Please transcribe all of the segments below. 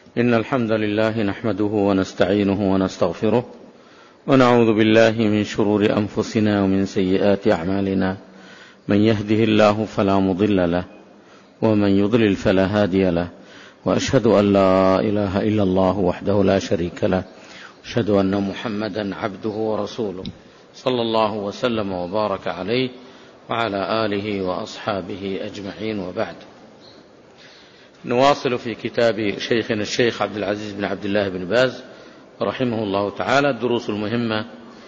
إن الحمد لله نحمده ونستعينه ونستغفره ونعوذ بالله من شرور أنفسنا ومن سيئات أعمالنا. من يهده الله فلا مضل له ومن يضلل فلا هادي له، وأشهد أن لا إله إلا الله وحده لا شريك له، أشهد أن محمدا عبده ورسوله صلى الله وسلم وبارك عليه وعلى آله وأصحابه أجمعين، وبعد. نواصل في كتاب شيخنا الشيخ عبد العزيز بن عبد الله بن باز رحمه الله تعالى الدروس المهمة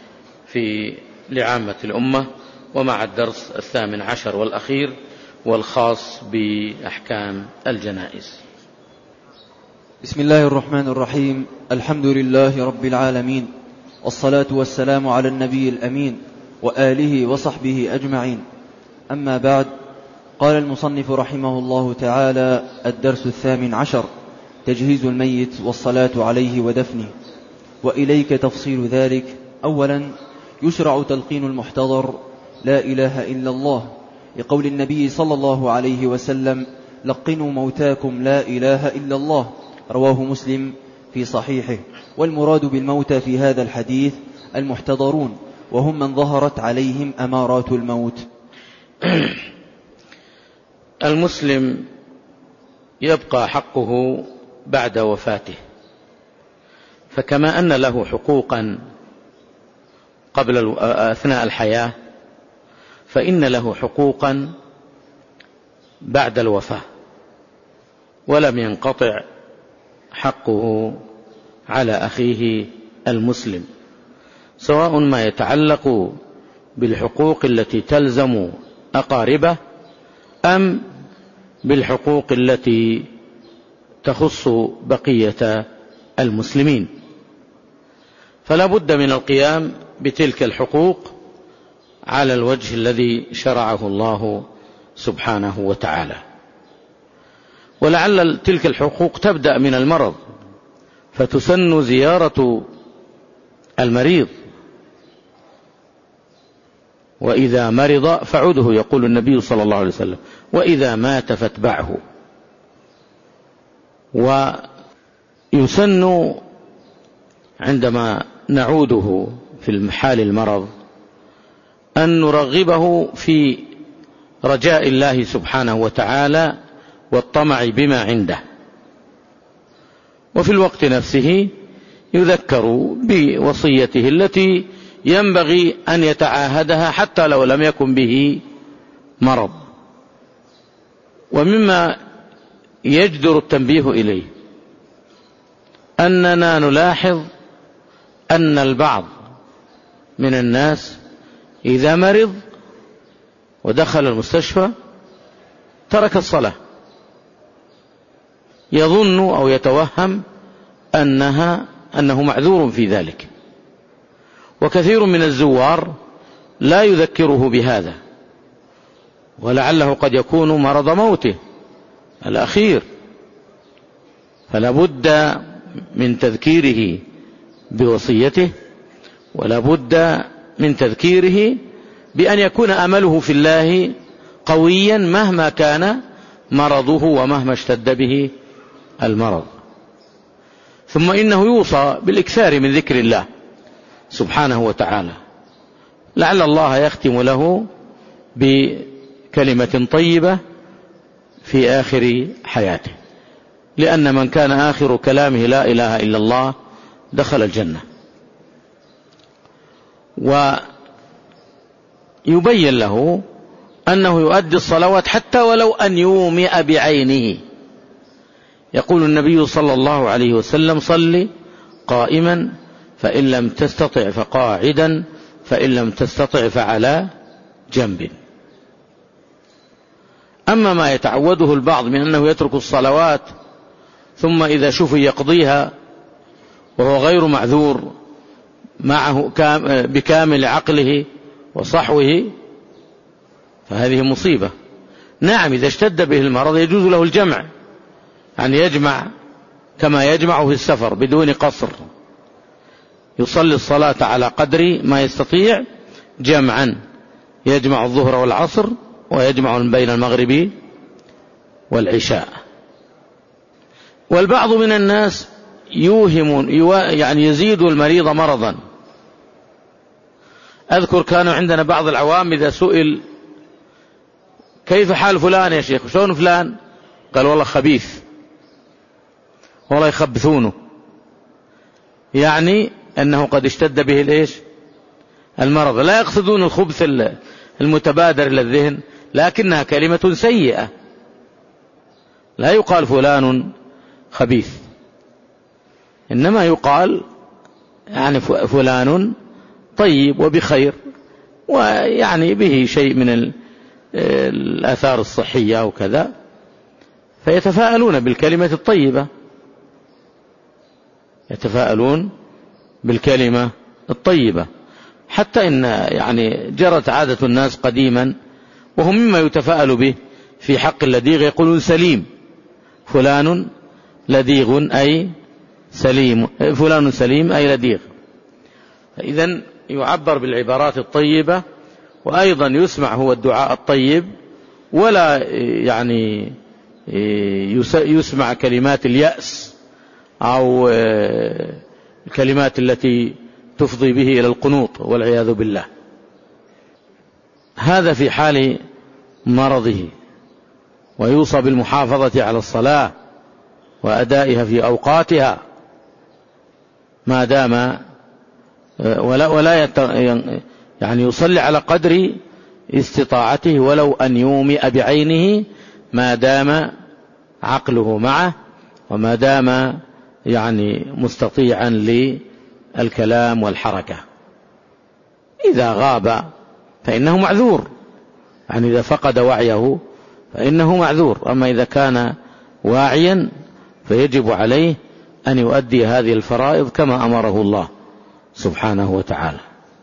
لعامة الأمة، ومع الدرس 18 والأخير والخاص بأحكام الجنائز. بسم الله الرحمن الرحيم. الحمد لله رب العالمين، والصلاة والسلام على النبي الأمين وآله وصحبه أجمعين. أما بعد، قال المصنف رحمه الله تعالى: الدرس 18: تجهيز الميت والصلاة عليه ودفنه. وإليك تفصيل ذلك. أولا، يشرع تلقين المحتضر لا إله إلا الله، لقول النبي صلى الله عليه وسلم: لقنوا موتاكم لا إله إلا الله، رواه مسلم في صحيحه. والمراد بالموتى في هذا الحديث المحتضرون، وهم من ظهرت عليهم أمارات الموت. المسلم يبقى حقه بعد وفاته، فكما أن له حقوقا أثناء الحياة، فإن له حقوقا بعد الوفاة، ولم ينقطع حقه على أخيه المسلم، سواء ما يتعلق بالحقوق التي تلزم أقاربه أم بالحقوق التي تخص بقية المسلمين. فلا بد من القيام بتلك الحقوق على الوجه الذي شرعه الله سبحانه وتعالى. ولعل تلك الحقوق تبدأ من المرض، فتسن زيارة المريض، وإذا مرض فعده، يقول النبي صلى الله عليه وسلم: وإذا مات فاتبعه. ويسن عندما نعوده في حال المرض أن نرغبه في رجاء الله سبحانه وتعالى والطمع بما عنده، وفي الوقت نفسه يذكر بوصيته التي ينبغي أن يتعاهدها حتى لو لم يكن به مرض. ومما يجدر التنبيه إليه أننا نلاحظ أن البعض من الناس إذا مرض ودخل المستشفى ترك الصلاة، يظن أو يتوهم أنه معذور في ذلك. وكثير من الزوار لا يذكره بهذا، ولعله قد يكون مرض موته الأخير، فلا بد من تذكيره بوصيته، ولا بد من تذكيره بأن يكون أمله في الله قويا مهما كان مرضه ومهما اشتد به المرض. ثم إنه يوصى بالإكثار من ذكر الله سبحانه وتعالى، لعل الله يختم له بكلمة طيبة في آخر حياته، لأن من كان آخر كلامه لا إله إلا الله دخل الجنة. ويبين له أنه يؤدي الصلوات حتى ولو أن يومئ بعينه. يقول النبي صلى الله عليه وسلم: صل قائما، فإن لم تستطع فقاعدا، فإن لم تستطع فعلى جنب. أما ما يتعوده البعض من أنه يترك الصلوات ثم إذا شفي يقضيها وهو غير معذور معه بكامل عقله وصحوه، فهذه مصيبة. نعم، إذا اشتد به المرض يجوز له الجمع، أن يجمع كما يجمع في السفر بدون قصر، يصلي الصلاة على قدر ما يستطيع جمعا، يجمع الظهر والعصر ويجمع بين المغرب والعشاء. والبعض من الناس يوهم يعني يزيد المريض مرضا. أذكر كانوا عندنا بعض العوام إذا سئل كيف حال فلان يا شيخ، شلون فلان، قال والله خبيث، والله يخبثونه، يعني أنه قد اشتد به الإيش؟ المرض. لا يقصدون الخبث المتبادر إلى الذهن، لكنها كلمة سيئة. لا يقال فلان خبيث، إنما يقال يعني فلان طيب وبخير، ويعني به شيء من الآثار الصحية وكذا، فيتفاءلون بالكلمة الطيبة، يتفاءلون بالكلمة الطيبة. حتى إن يعني جرت عادة الناس قديما، وهم مما يتفاءل به في حق اللديغ، يقولون سليم، فلان لديغ أي سليم، فلان سليم أي لديغ. إذن يعبر بالعبارات الطيبة، وأيضا يسمع هو الدعاء الطيب، ولا يعني يسمع كلمات اليأس أو الكلمات التي تفضي به إلى القنوط والعياذ بالله. هذا في حال مرضه. ويوصى بالمحافظة على الصلاة وأدائها في أوقاتها ما دام، ولا يعني يصلي على قدر استطاعته، ولو أن يومئ بعينه ما دام عقله معه، وما دام يعني مستطيعا للكلام والحركة. إذا غاب فإنه معذور، يعني إذا فقد وعيه فإنه معذور. أما إذا كان واعيا فيجب عليه أن يؤدي هذه الفرائض كما أمره الله سبحانه وتعالى.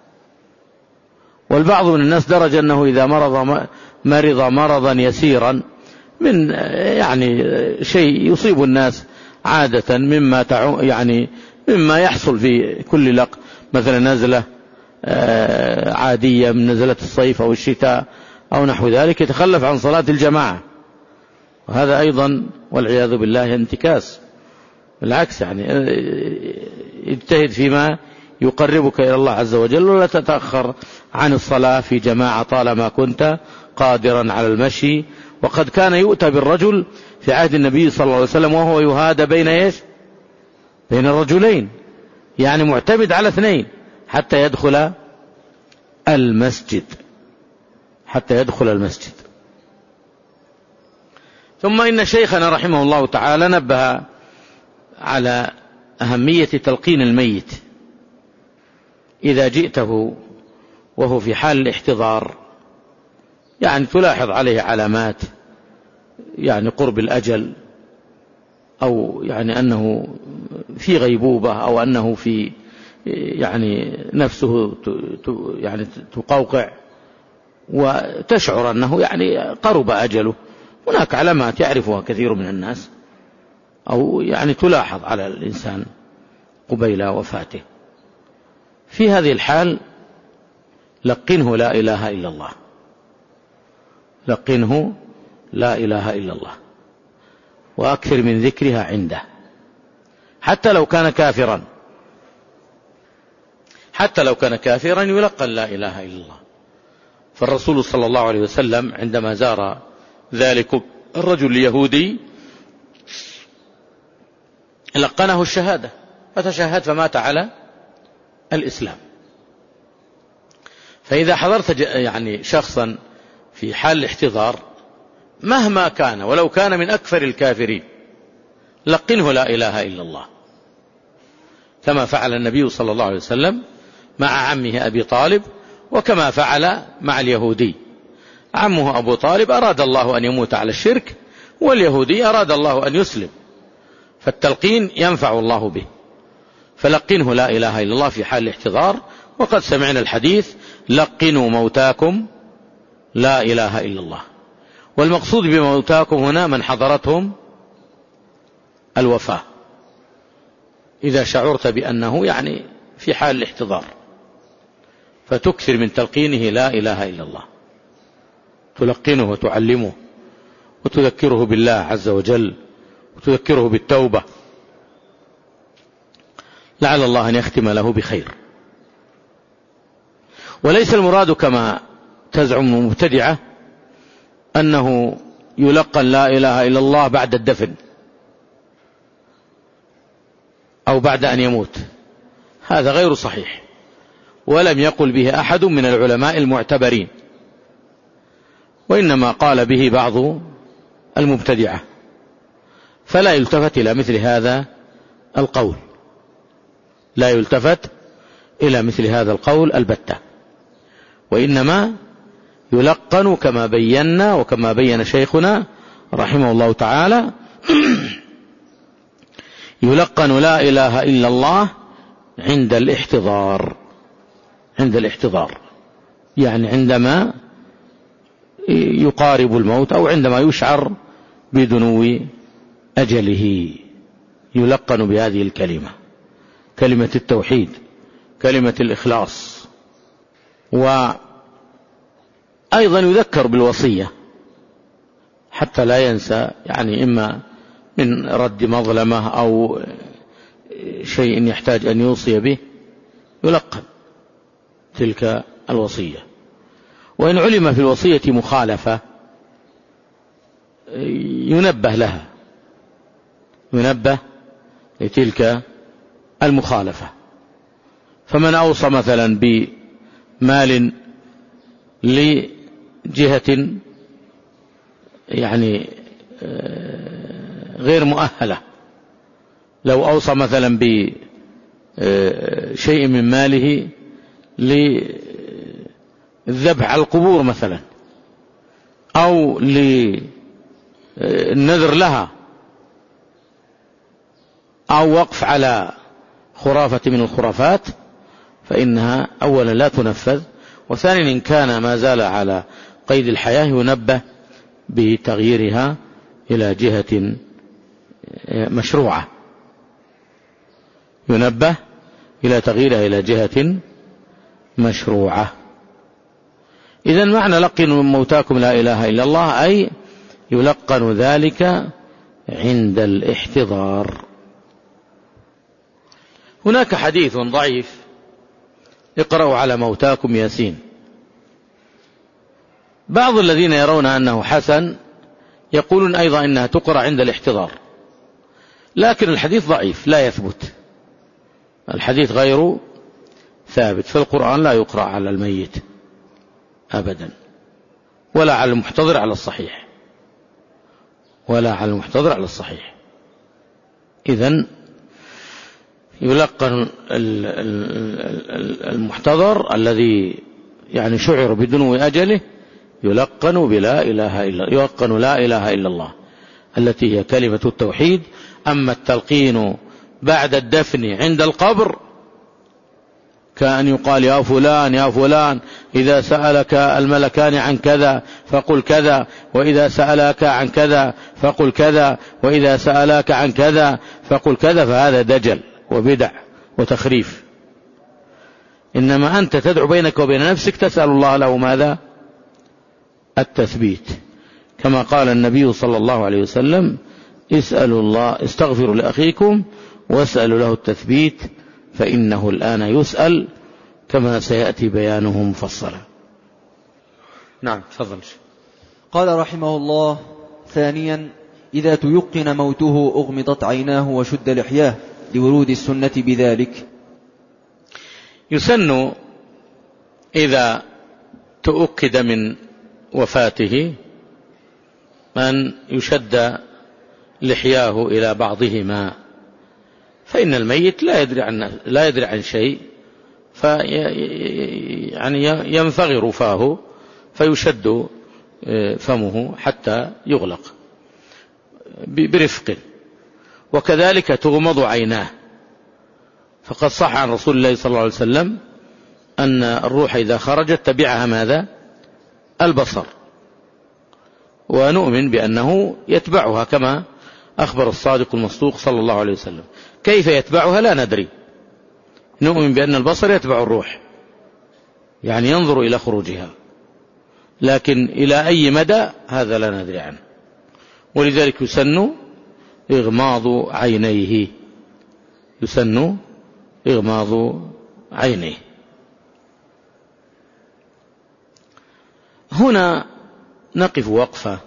والبعض من الناس درج أنه إذا مرض مرضا يسيرا من يعني شيء يصيب الناس عادة مما يحصل في كل مثلا نزلة عادية من نزلة الصيف أو الشتاء أو نحو ذلك، يتخلف عن صلاة الجماعة، وهذا أيضا والعياذ بالله انتكاس. بالعكس، يعني اجتهد فيما يقربك إلى الله عز وجل، ولا تتأخر عن الصلاة في جماعة طالما كنت قادرا على المشي. وقد كان يؤتى بالرجل في عهد النبي صلى الله عليه وسلم وهو يهادى بين الرجلين، يعني معتمد على اثنين حتى يدخل المسجد. ثم إن شيخنا رحمه الله تعالى نبه على أهمية تلقين الميت إذا جئته وهو في حال الاحتضار، يعني تلاحظ عليه علامات يعني قرب الأجل، أو يعني أنه في غيبوبة، أو أنه في يعني نفسه يعني تقوقع، وتشعر أنه يعني قرب أجله. هناك علامات يعرفها كثير من الناس، أو يعني تلاحظ على الإنسان قبيل وفاته. في هذه الحال لقنه لا إله إلا الله، لقنه لا إله إلا الله، وأكثر من ذكرها عنده، حتى لو كان كافرا يلقن لا إله إلا الله. فالرسول صلى الله عليه وسلم عندما زار ذلك الرجل اليهودي لقنه الشهادة، فتشهد فمات على الإسلام. فإذا حضرت يعني شخصا في حال الاحتضار مهما كان، ولو كان من أكثر الكافرين، لقنه لا إله إلا الله، كما فعل النبي صلى الله عليه وسلم مع عمه أبي طالب، وكما فعل مع اليهودي. عمه أبو طالب أراد الله أن يموت على الشرك، واليهودي أراد الله أن يسلم، فالتلقين ينفع الله به. فلقنه لا إله إلا الله في حال الاحتضار. وقد سمعنا الحديث لقنوا موتاكم لا إله إلا الله. والمقصود بموتاكم هنا من حضرتهم الوفاة، إذا شعرت بأنه يعني في حال الاحتضار، فتكثر من تلقينه لا إله إلا الله، تلقنه وتعلمه وتذكره بالله عز وجل، وتذكره بالتوبة، لعل الله أن يختم له بخير. وليس المراد كما تزعم المبتدعة أنه يلقن لا إله إلا الله بعد الدفن أو بعد أن يموت، هذا غير صحيح، ولم يقل به أحد من العلماء المعتبرين، وإنما قال به بعض المبتدعة، فلا يلتفت إلى مثل هذا القول، لا يلتفت إلى مثل هذا القول البتة، وإنما يلقن كما بينا وكما بين شيخنا رحمه الله تعالى يلقن لا إله إلا الله عند الاحتضار، عند الاحتضار يعني عندما يقارب الموت أو عندما يشعر بدنو أجله يلقن بهذه الكلمة، كلمة التوحيد، كلمة الإخلاص. وأيضا يذكر بالوصية حتى لا ينسى، يعني إما من رد مظلمة أو شيء يحتاج أن يوصي به يلقن تلك الوصية. وإن علم في الوصية مخالفة ينبه لها، ينبه لتلك المخالفة. فمن أوصى مثلا بمال لجهة يعني غير مؤهلة، لو أوصى مثلا بشيء من ماله للذبح على القبور مثلا أو للنذر لها أو وقف على خرافة من الخرافات، فإنها أولا لا تنفذ، وثانيا إن كان ما زال على قيد الحياة ينبه بتغييرها إلى جهة مشروعة، ينبه إلى تغييرها إلى جهة مشروعة. إذن معنى لقنوا موتاكم لا إله إلا الله أي يلقن ذلك عند الاحتضار. هناك حديث ضعيف اقرأوا على موتاكم ياسين، بعض الذين يرون أنه حسن يقولون أيضا إنها تقرأ عند الاحتضار، لكن الحديث ضعيف لا يثبت، الحديث غير ثابت، في القرآن لا يقرأ على الميت أبدا، ولا على المحتضر على الصحيح، ولا على المحتضر على الصحيح. إذن يلقن المحتضر الذي يعني شعر بدنو أجله يلقن بلا إله إلا، يلقن لا إله إلا الله التي هي كلمة التوحيد. أما التلقين بعد الدفن عند القبر كأن يقال يا فلان يا فلان إذا سألك الملكان عن كذا فقل كذا، وإذا سألك عن كذا فقل كذا، وإذا سألك عن كذا فقل كذا، فهذا دجل وبدع وتخريف. إنما أنت تدعو بينك وبين نفسك تسأل الله له ماذا؟ التثبيت، كما قال النبي صلى الله عليه وسلم اسألوا الله، استغفروا لأخيكم واسألوا له التثبيت فإنه الآن يسأل كما سيأتي بيانه مفصلا. نعم تفضل. قال رحمه الله: ثانيا إذا تيقن موته أغمضت عيناه وشد لحياه لورود السنة بذلك. يسن إذا تؤكد من وفاته أن يشد لحياه إلى بعضهما، فإن الميت لا يدري عن شيء، يعني ينفغر فاه فيشد فمه حتى يغلق برفق، وكذلك تغمض عيناه، فقد صح عن رسول الله صلى الله عليه وسلم أن الروح إذا خرجت تبعها ماذا؟ البصر، ونؤمن بأنه يتبعها كما أخبر الصادق المصدوق صلى الله عليه وسلم. كيف يتبعها لا ندري، نؤمن بأن البصر يتبع الروح، يعني ينظر إلى خروجها، لكن إلى أي مدى هذا لا ندري عنه. ولذلك يسن إغماض عينيه، يسن إغماض عينيه. هنا نقف وقفة.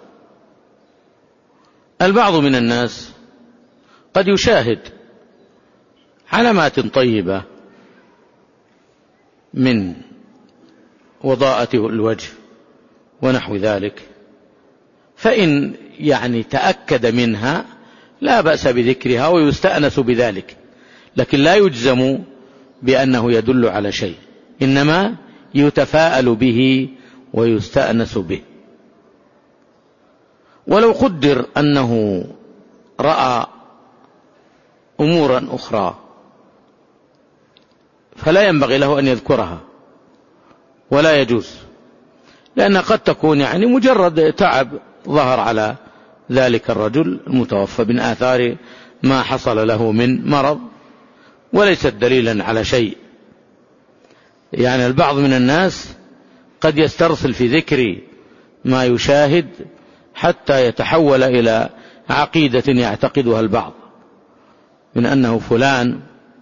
البعض من الناس قد يشاهد علامات طيبة من وضاءة الوجه ونحو ذلك، فإن تأكد منها لا بأس بذكرها ويستأنس بذلك، لكن لا يجزم بأنه يدل على شيء، إنما يتفاءل به ويستأنس به. ولو قدر أنه رأى أمورا أخرى فلا ينبغي له أن يذكرها ولا يجوز، لأن قد تكون مجرد تعب ظهر على ذلك الرجل المتوفى من آثار ما حصل له من مرض، وليست دليلا على شيء. البعض من الناس قد يسترسل في ذكر ما يشاهد حتى يتحول إلى عقيدة يعتقدها البعض من أنه فلان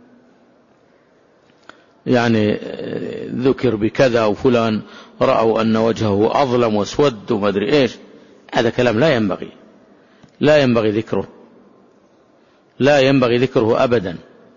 ذكر بكذا، وفلان رأوا أن وجهه أظلم واسود وما أدري إيش. هذا كلام لا ينبغي ذكره، لا ينبغي ذكره أبدا،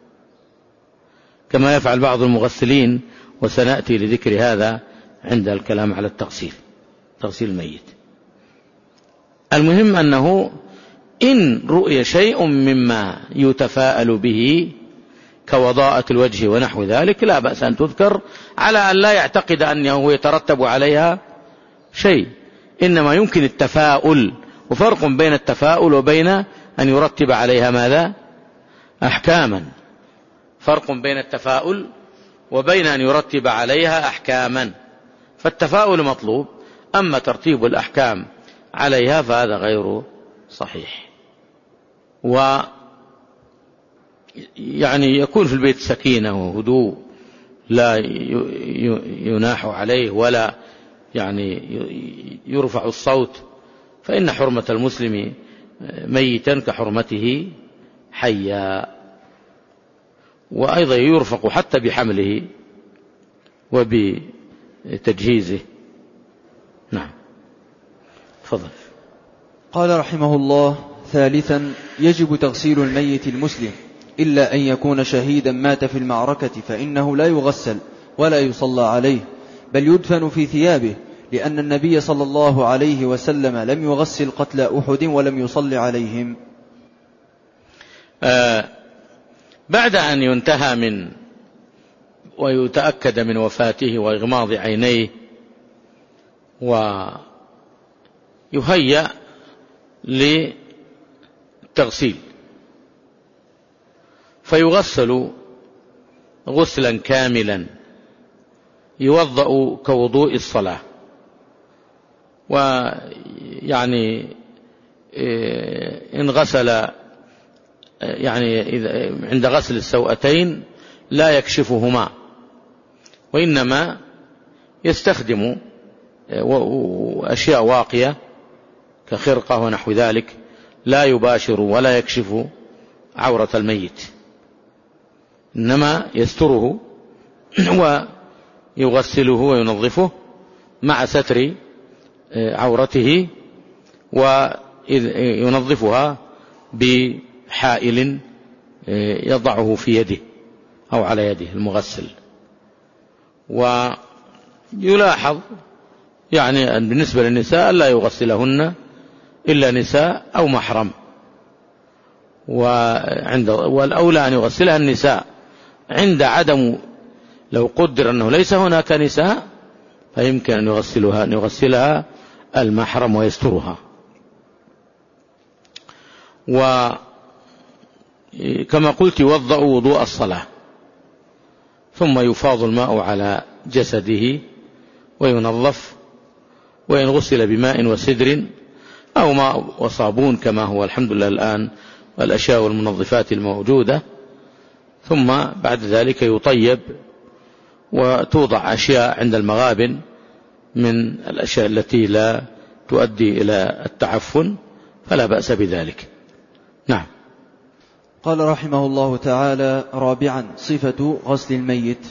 كما يفعل بعض المغسلين، وسنأتي لذكر هذا عند الكلام على تغسيل الميت. المهم أنه إن رؤي شيء مما يتفاءل به كوضاءة الوجه ونحو ذلك لا بأس أن تذكر، على أن لا يعتقد أنه يترتب عليها شيء، إنما يمكن التفاؤل، وفرق بين التفاؤل وبين أن يرتب عليها ماذا؟ أحكاما. فرق بين التفاؤل وبين أن يرتب عليها أحكاما، فالتفاؤل مطلوب، أما ترتيب الأحكام عليها فهذا غير صحيح. يكون في البيت سكينة وهدوء، لا يناح عليه ولا يرفع الصوت، فإن حرمة المسلم ميتا كحرمته حيا. وأيضا يرفق حتى بحمله وبتجهيزه. نعم، تفضل. قال رحمه الله: ثالثا، يجب تغسيل الميت المسلم إلا أن يكون شهيدا مات في المعركة، فإنه لا يغسل ولا يصلى عليه، بل يدفن في ثيابه، لأن النبي صلى الله عليه وسلم لم يغسل قتل أحد ولم يصل عليهم. بعد أن ينتهى ويتأكد من وفاته وإغماض عينيه، ويهيأ للتغسيل، فيغسل غسلا كاملا يوضأ كوضوء الصلاة. إن غسل عند غسل السوأتين لا يكشفهما، وإنما يستخدم أشياء واقية كخرقة ونحو ذلك، لا يباشر ولا يكشف عورة الميت، إنما يستره ويغسله وينظفه مع ستر عورته، وينظفها بحائل يضعه في يده أو على يده المغسل. ويلاحظ أن بالنسبة للنساء لا يغسلهن إلا نساء أو محرم، والأولى أن يغسلها النساء عند عدم، لو قدر أنه ليس هناك نساء فيمكن أن يغسلها المحرم ويسترها. وكما قلت يوضأ وضوء الصلاة، ثم يفاض الماء على جسده وينظف، وإن غسل بماء وسدر أو ماء وصابون كما هو الحمد لله الآن والأشياء والمنظفات الموجودة، ثم بعد ذلك يطيب وتوضع أشياء عند المغابن من الأشياء التي لا تؤدي إلى التعفن، فلا بأس بذلك. نعم. قال رحمه الله تعالى: رابعا صفة غسل الميت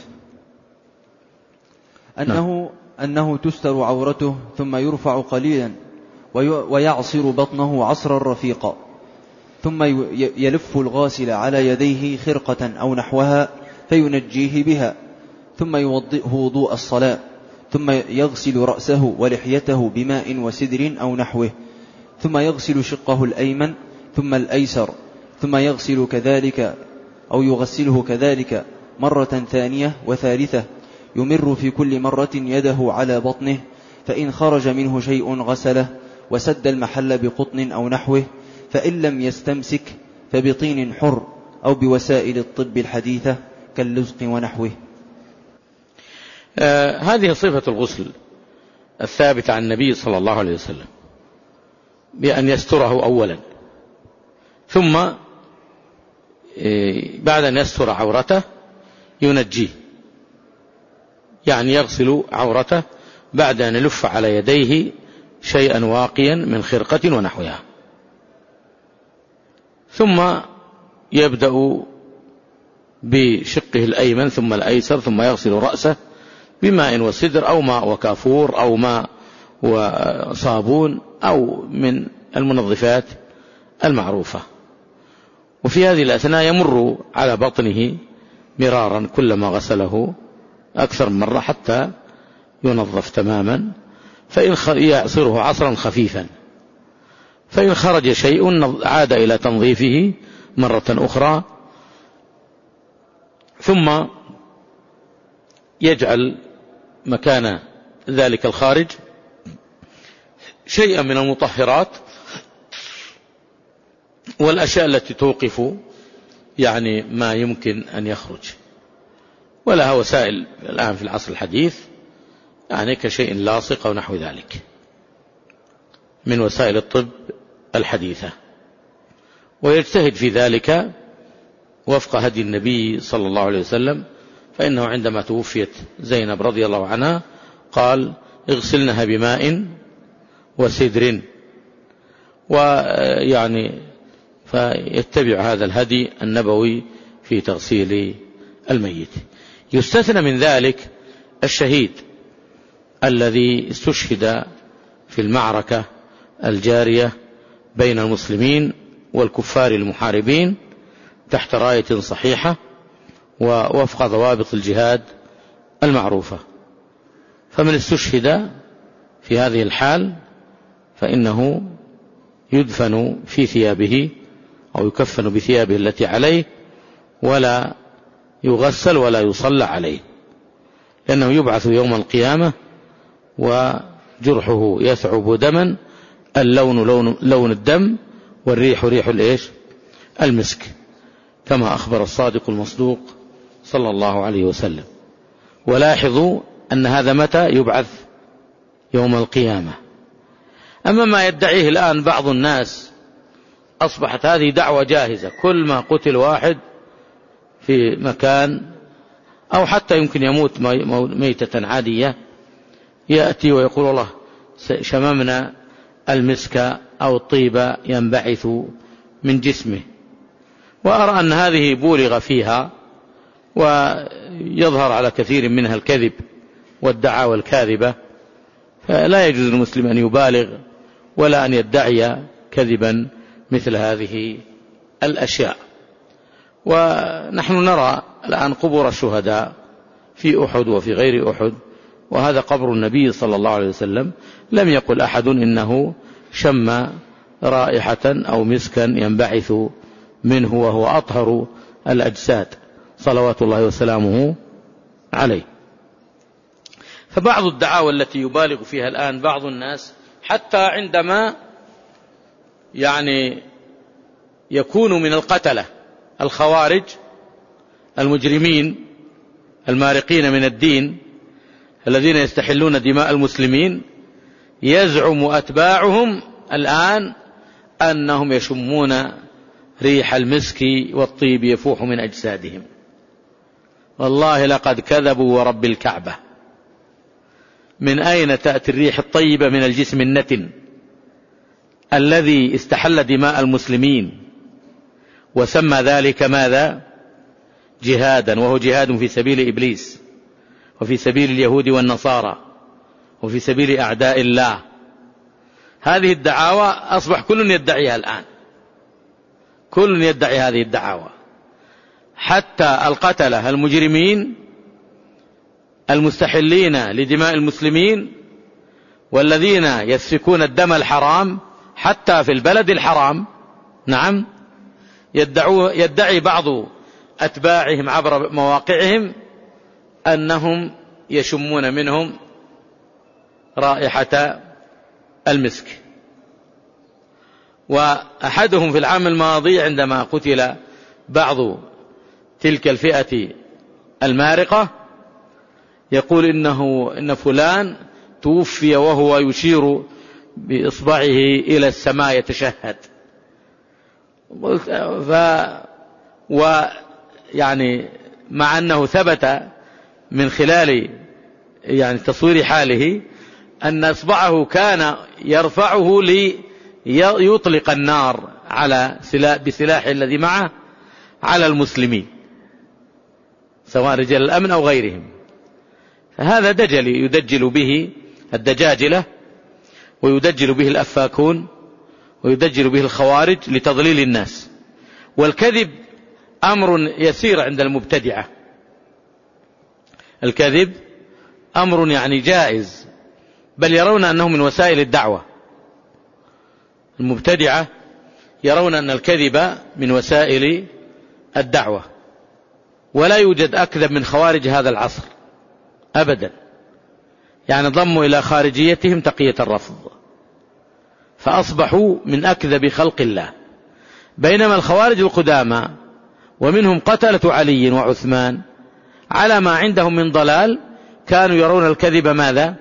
أنه تستر عورته ثم يرفع قليلا ويعصر بطنه عصرا رفيقا، ثم يلف الغاسل على يديه خرقة أو نحوها فينجيه بها، ثم يوضئه وضوء الصلاة، ثم يغسل رأسه ولحيته بماء وسدر أو نحوه، ثم يغسل شقه الأيمن ثم الأيسر، ثم يغسل كذلك أو يغسله كذلك مرة ثانية وثالثة، يمر في كل مرة يده على بطنه، فإن خرج منه شيء غسله وسد المحل بقطن أو نحوه، فإن لم يستمسك فبطين حر أو بوسائل الطب الحديثة كاللزق ونحوه. هذه صفة الغسل الثابتة عن النبي صلى الله عليه وسلم، بأن يستره أولا، ثم بعد أن يستر عورته ينجيه، يعني يغسل عورته بعد أن يلف على يديه شيئا واقيا من خرقة ونحوها، ثم يبدأ بشقه الأيمن ثم الأيسر، ثم يغسل رأسه بماء وسدر أو ماء وكافور أو ماء وصابون أو من المنظفات المعروفة. وفي هذه الأثناء يمر على بطنه مرارا كلما غسله أكثر من مرة حتى ينظف تماما، فإن يعصره عصرا خفيفا، فإن خرج شيء عاد إلى تنظيفه مرة أخرى، ثم يجعل مكان ذلك الخارج شيئا من المطهرات والأشياء التي توقف يعني ما يمكن أن يخرج، ولها وسائل الآن في العصر الحديث يعني كشيء لاصق أو نحو ذلك من وسائل الطب الحديثة، ويجتهد في ذلك وفق هدي النبي صلى الله عليه وسلم، فإنه عندما توفيت زينب رضي الله عنها قال: اغسلنها بماء وسدر، ويعني فيتبع هذا الهدي النبوي في تغسيل الميت. يستثنى من ذلك الشهيد الذي استشهد في المعركة الجارية بين المسلمين والكفار المحاربين تحت راية صحيحة ووفق ضوابط الجهاد المعروفة، فمن استشهد في هذه الحال فإنه يدفن في ثيابه أو يكفن بثيابه التي عليه، ولا يغسل ولا يصلى عليه، لأنه يبعث يوم القيامة وجرحه يثعب دما، اللون لون الدم والريح ريح المسك، كما أخبر الصادق المصدوق صلى الله عليه وسلم. ولاحظوا أن هذا متى يبعث؟ يوم القيامة. أما ما يدعيه الآن بعض الناس أصبحت هذه دعوة جاهزة، كل ما قتل واحد في مكان أو حتى يمكن يموت ميتة عادية يأتي ويقول: الله شممنا المسك أو الطيب ينبعث من جسمه. وأرى أن هذه بولغ فيها ويظهر على كثير منها الكذب والدعاوى الكاذبة، فلا يجوز للمسلم أن يبالغ ولا أن يدعي كذبا مثل هذه الأشياء. ونحن نرى الآن قبور الشهداء في أحد وفي غير أحد، وهذا قبر النبي صلى الله عليه وسلم، لم يقل أحد إنه شم رائحة أو مسكا ينبعث منه وهو أطهر الأجساد صلوات الله وسلامه عليه. فبعض الدعاوى التي يبالغ فيها الآن بعض الناس، حتى عندما يعني يكون من القتلة الخوارج المجرمين المارقين من الدين الذين يستحلون دماء المسلمين، يزعم أتباعهم الآن أنهم يشمون ريح المسك والطيب يفوح من أجسادهم. والله لقد كذبوا ورب الكعبة. من أين تأتي الريح الطيبة من الجسم النتن الذي استحل دماء المسلمين وسمى ذلك ماذا؟ جهادا، وهو جهاد في سبيل إبليس وفي سبيل اليهود والنصارى وفي سبيل أعداء الله. هذه الدعاوى أصبح كل يدعيها الآن، كل يدعي هذه الدعاوى، حتى القتلة المجرمين المستحلين لدماء المسلمين والذين يسفكون الدم الحرام حتى في البلد الحرام. نعم، يدعي بعض أتباعهم عبر مواقعهم أنهم يشمون منهم رائحة المسك. وأحدهم في العام الماضي عندما قتل بعض تلك الفئة المارقة يقول إن فلان توفي وهو يشير بإصبعه إلى السماء يتشهد. ويعني مع أنه ثبت من خلال يعني تصوير حاله أن إصبعه كان يرفعه ليطلق النار على بسلاحه الذي معه على المسلمين سواء رجال الأمن أو غيرهم. فهذا دجل يدجل به الدجاجلة ويدجل به الأفاكون ويدجل به الخوارج لتضليل الناس. والكذب أمر يسير عند المبتدعة، الكذب أمر يعني جائز، بل يرون أنه من وسائل الدعوة. المبتدعة يرون أن الكذب من وسائل الدعوة، ولا يوجد أكذب من خوارج هذا العصر أبدا، يعني ضموا إلى خارجيتهم تقية الرفض فأصبحوا من أكذب خلق الله. بينما الخوارج القدامى ومنهم قتلة علي وعثمان على ما عندهم من ضلال كانوا يرون الكذب ماذا؟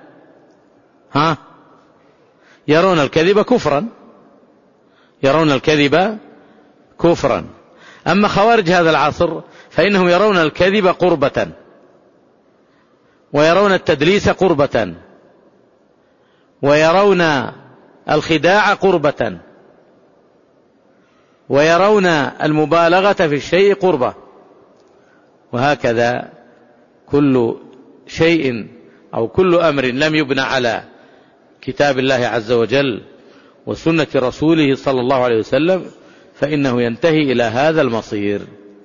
يرون الكذب كفرا، يرون الكذب كفرا. أما خوارج هذا العصر فإنهم يرون الكذب قربة، ويرون التدليس قربة، ويرون الخداع قربة، ويرون المبالغة في الشيء قربة. وهكذا كل شيء أو كل أمر لم يبنى على كتاب الله عز وجل وسنة رسوله صلى الله عليه وسلم فإنه ينتهي إلى هذا المصير.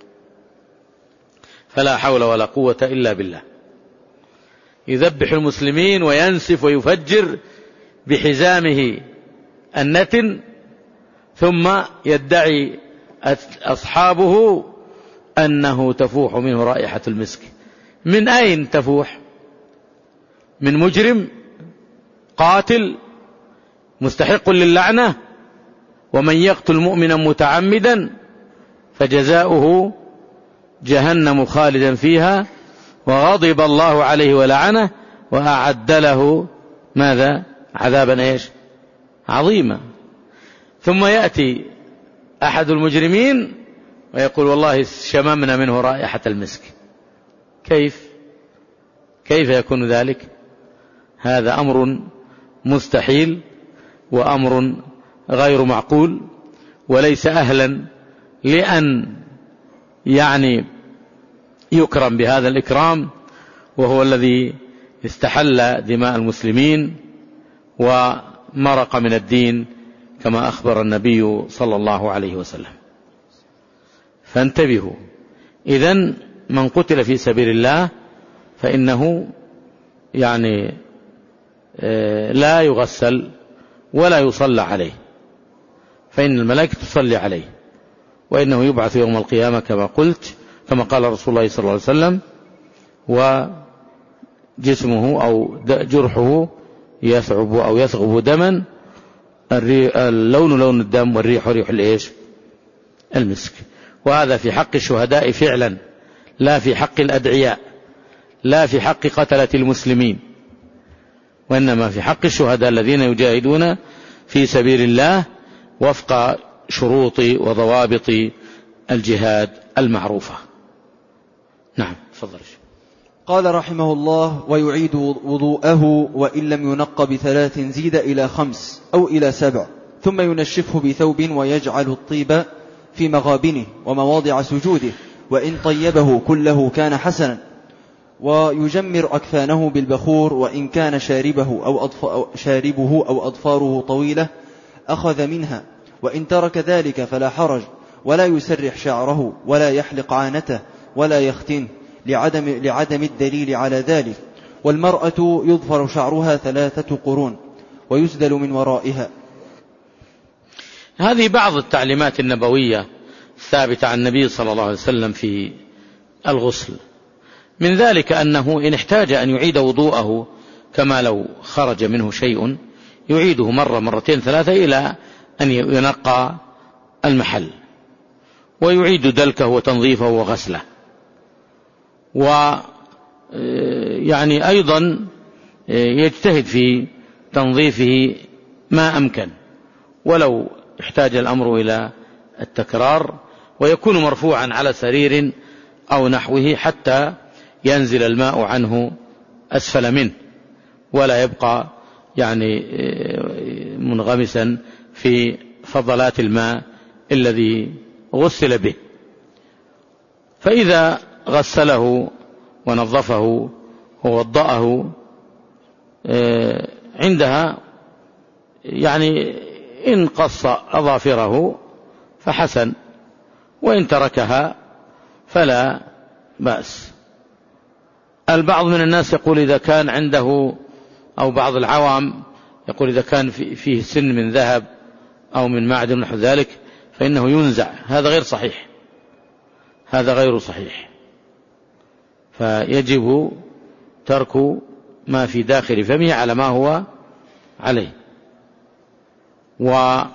فلا حول ولا قوة إلا بالله. يذبح المسلمين وينسف ويفجر بحزامه النتن، ثم يدعي أصحابه أنه تفوح منه رائحة المسك. من أين تفوح؟ من مجرم قاتل مستحق للعنة، ومن يقتل مؤمنا متعمدا فجزاؤه جهنم خالدا فيها وغضب الله عليه ولعنه وأعد له ماذا؟ عذابا عظيما. ثم يأتي أحد المجرمين ويقول والله شممنا منه رائحة المسك. كيف يكون ذلك؟ هذا أمر مستحيل وأمر غير معقول، وليس أهلا لأن يعني يكرم بهذا الإكرام، وهو الذي استحل دماء المسلمين ومرق من الدين كما أخبر النبي صلى الله عليه وسلم. فانتبهوا. إذن من قتل في سبيل الله فإنه يعني لا يغسل ولا يصلى عليه، فإن الملائكة تصلي عليه، وإنه يبعث يوم القيامة كما قلت، كما قال رسول الله صلى الله عليه وسلم، وجسمه أو جرحه يثعب أو يثغب دما، اللون لون الدم والريح ريح المسك. وهذا في حق الشهداء فعلا، لا في حق الأدعياء، لا في حق قتلة المسلمين، وإنما في حق الشهداء الذين يجاهدون في سبيل الله وفق شروط وضوابط الجهاد المعروفة. نعم، تفضل. قال رحمه الله: ويعيد وضوءه وإن لم ينق ب3 زيد إلى 5 أو إلى 7، ثم ينشفه بثوب ويجعل الطيب في مغابنه ومواضع سجوده، وإن طيبه كله كان حسنا. ويجمر أكفانه بالبخور، وإن كان شاربه أو أظفاره طويلة أخذ منها، وإن ترك ذلك فلا حرج، ولا يسرح شعره ولا يحلق عانته ولا يختنه لعدم الدليل على ذلك. والمرأة يظفر شعرها 3 قرون ويسدل من ورائها. هذه بعض التعليمات النبوية الثابتة عن النبي صلى الله عليه وسلم في الغسل. من ذلك أنه إن احتاج أن يعيد وضوءه كما لو خرج منه شيء يعيده مرة مرتين 3 إلى أن ينقى المحل، ويعيد دلكه وتنظيفه وغسله. ويعني أيضا يجتهد في تنظيفه ما أمكن ولو احتاج الأمر إلى التكرار، ويكون مرفوعا على سرير أو نحوه حتى ينزل الماء عنه أسفل منه ولا يبقى يعني منغمسا في فضلات الماء الذي غسل به. فإذا غسله ونظفه ووضأه عندها يعني إن قص أظافره فحسن، وإن تركها فلا بأس. البعض من الناس يقول إذا كان عنده، أو بعض العوام يقول إذا كان فيه سن من ذهب أو من معدن نحو ذلك فإنه ينزع. هذا غير صحيح، هذا غير صحيح. فيجب ترك ما في داخل فمه على ما هو عليه، ولا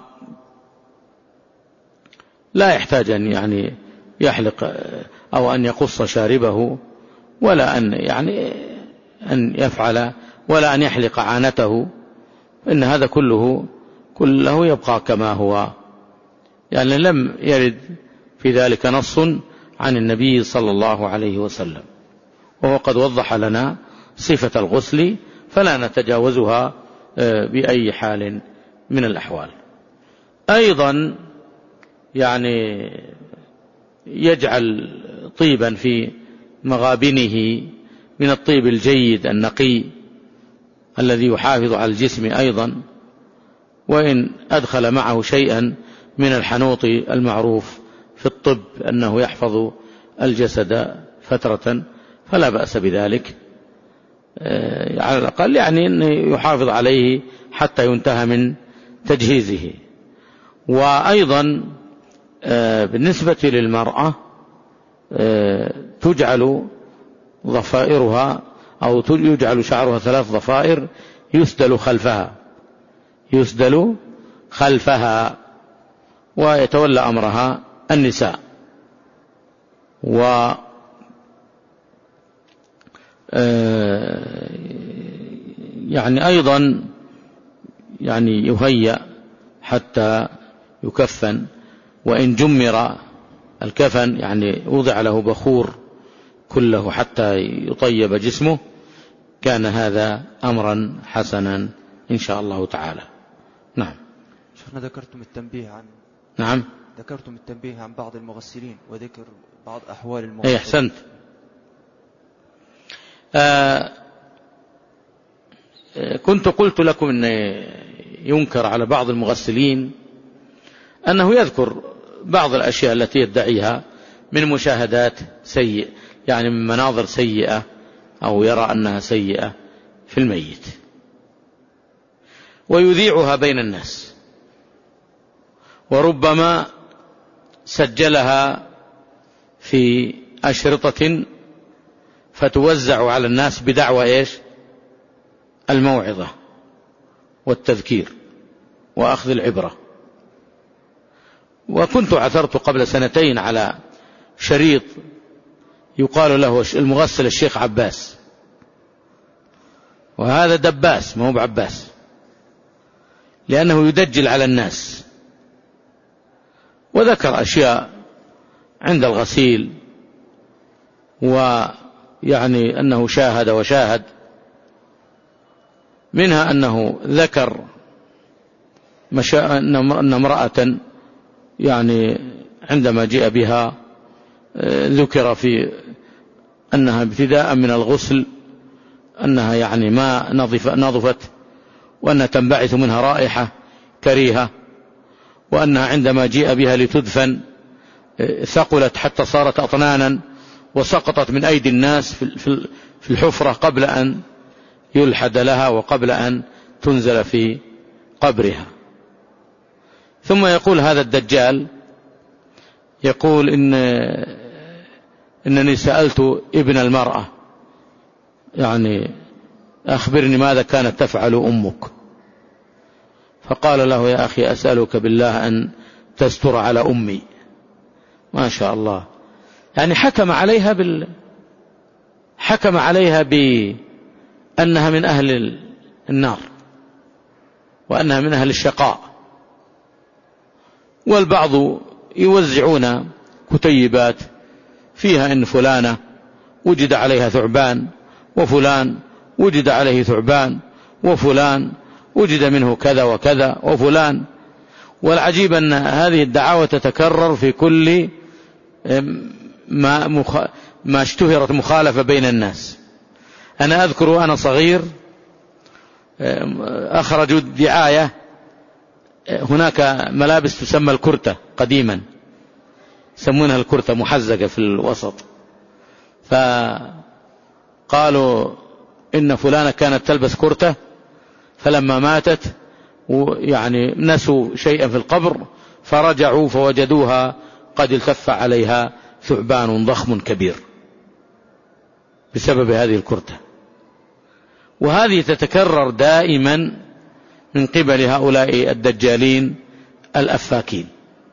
يحتاج أن يعني يحلق أو أن يقص شاربه، ولا أن يعني أن يفعل، ولا أن يحلق عانته، إن هذا كله يبقى كما هو، يعني لم يرد في ذلك نص عن النبي صلى الله عليه وسلم، وهو قد وضح لنا صفة الغسل فلا نتجاوزها بأي حال من الأحوال. أيضا يعني يجعل طيبا في مغابنه من الطيب الجيد النقي الذي يحافظ على الجسم أيضا، وإن أدخل معه شيئا من الحنوط المعروف في الطب أنه يحفظ الجسد فترة فلا بأس بذلك على الأقل، يعني أنه يحافظ عليه حتى ينتهى من تجهيزه. وأيضا بالنسبة للمرأة تجعل ضفائرها أو يجعل شعرها 3 ضفائر يسدل خلفها ويتولى أمرها النساء. يعني أيضا يعني يهيأ حتى يكفن، وإن جمر الكفن يعني وضع له بخور كله حتى يطيب جسمه كان هذا أمرا حسنا إن شاء الله تعالى. نعم. شيخنا ذكرتم التنبيه عن بعض المغسلين وذكر بعض أحوال المغسلين. أحسنت. كنت قلت لكم أن ينكر على بعض المغسلين أنه يذكر بعض الأشياء التي يدعيها من مشاهدات سيئة، يعني من مناظر سيئة أو يرى أنها سيئة في الميت، ويذيعها بين الناس، وربما سجلها في أشرطة فتوزع على الناس بدعوى الموعظة والتذكير وأخذ العبرة. وكنت عثرت قبل 2 على شريط يقال له المغسل الشيخ عباس، وهذا دباس ما هو بعباس، لأنه يدجل على الناس، وذكر أشياء عند الغسيل، ويعني أنه شاهد منها أنه ذكر أن امرأة يعني عندما جاء بها ذكر في أنها ابتداء من الغسل أنها يعني ما نظفت، وأنها تنبعث منها رائحة كريهة، وأنها عندما جاء بها لتدفن ثقلت حتى صارت أطنانا وسقطت من أيدي الناس في الحفرة قبل أن يلحد لها وقبل أن تنزل في قبرها. ثم يقول هذا الدجال، يقول إنني سألت ابن المرأة يعني أخبرني ماذا كانت تفعل أمك، فقال له يا أخي أسألك بالله أن تستر على أمي. ما شاء الله، يعني حكم عليها بأنها من أهل النار وأنها من أهل الشقاء. والبعض يوزعون كتيبات فيها إن فلانة وجد عليها ثعبان، وفلان وجد عليه ثعبان، وفلان وجد منه كذا وكذا، وفلان. والعجيب أن هذه الدعاوى تتكرر في كل ما اشتهرت مخالفة بين الناس. أنا أذكر وأنا صغير أخرجوا دعاية، هناك ملابس تسمى الكرتة قديما، يسمونها الكرتة محزقة في الوسط، فقالوا إن فلانة كانت تلبس كرتة، فلما ماتت يعني نسوا شيئا في القبر، فرجعوا فوجدوها قد التف عليها ثعبان ضخم كبير بسبب هذه الكرتة. وهذه تتكرر دائما من قبل هؤلاء الدجالين الأفاكين.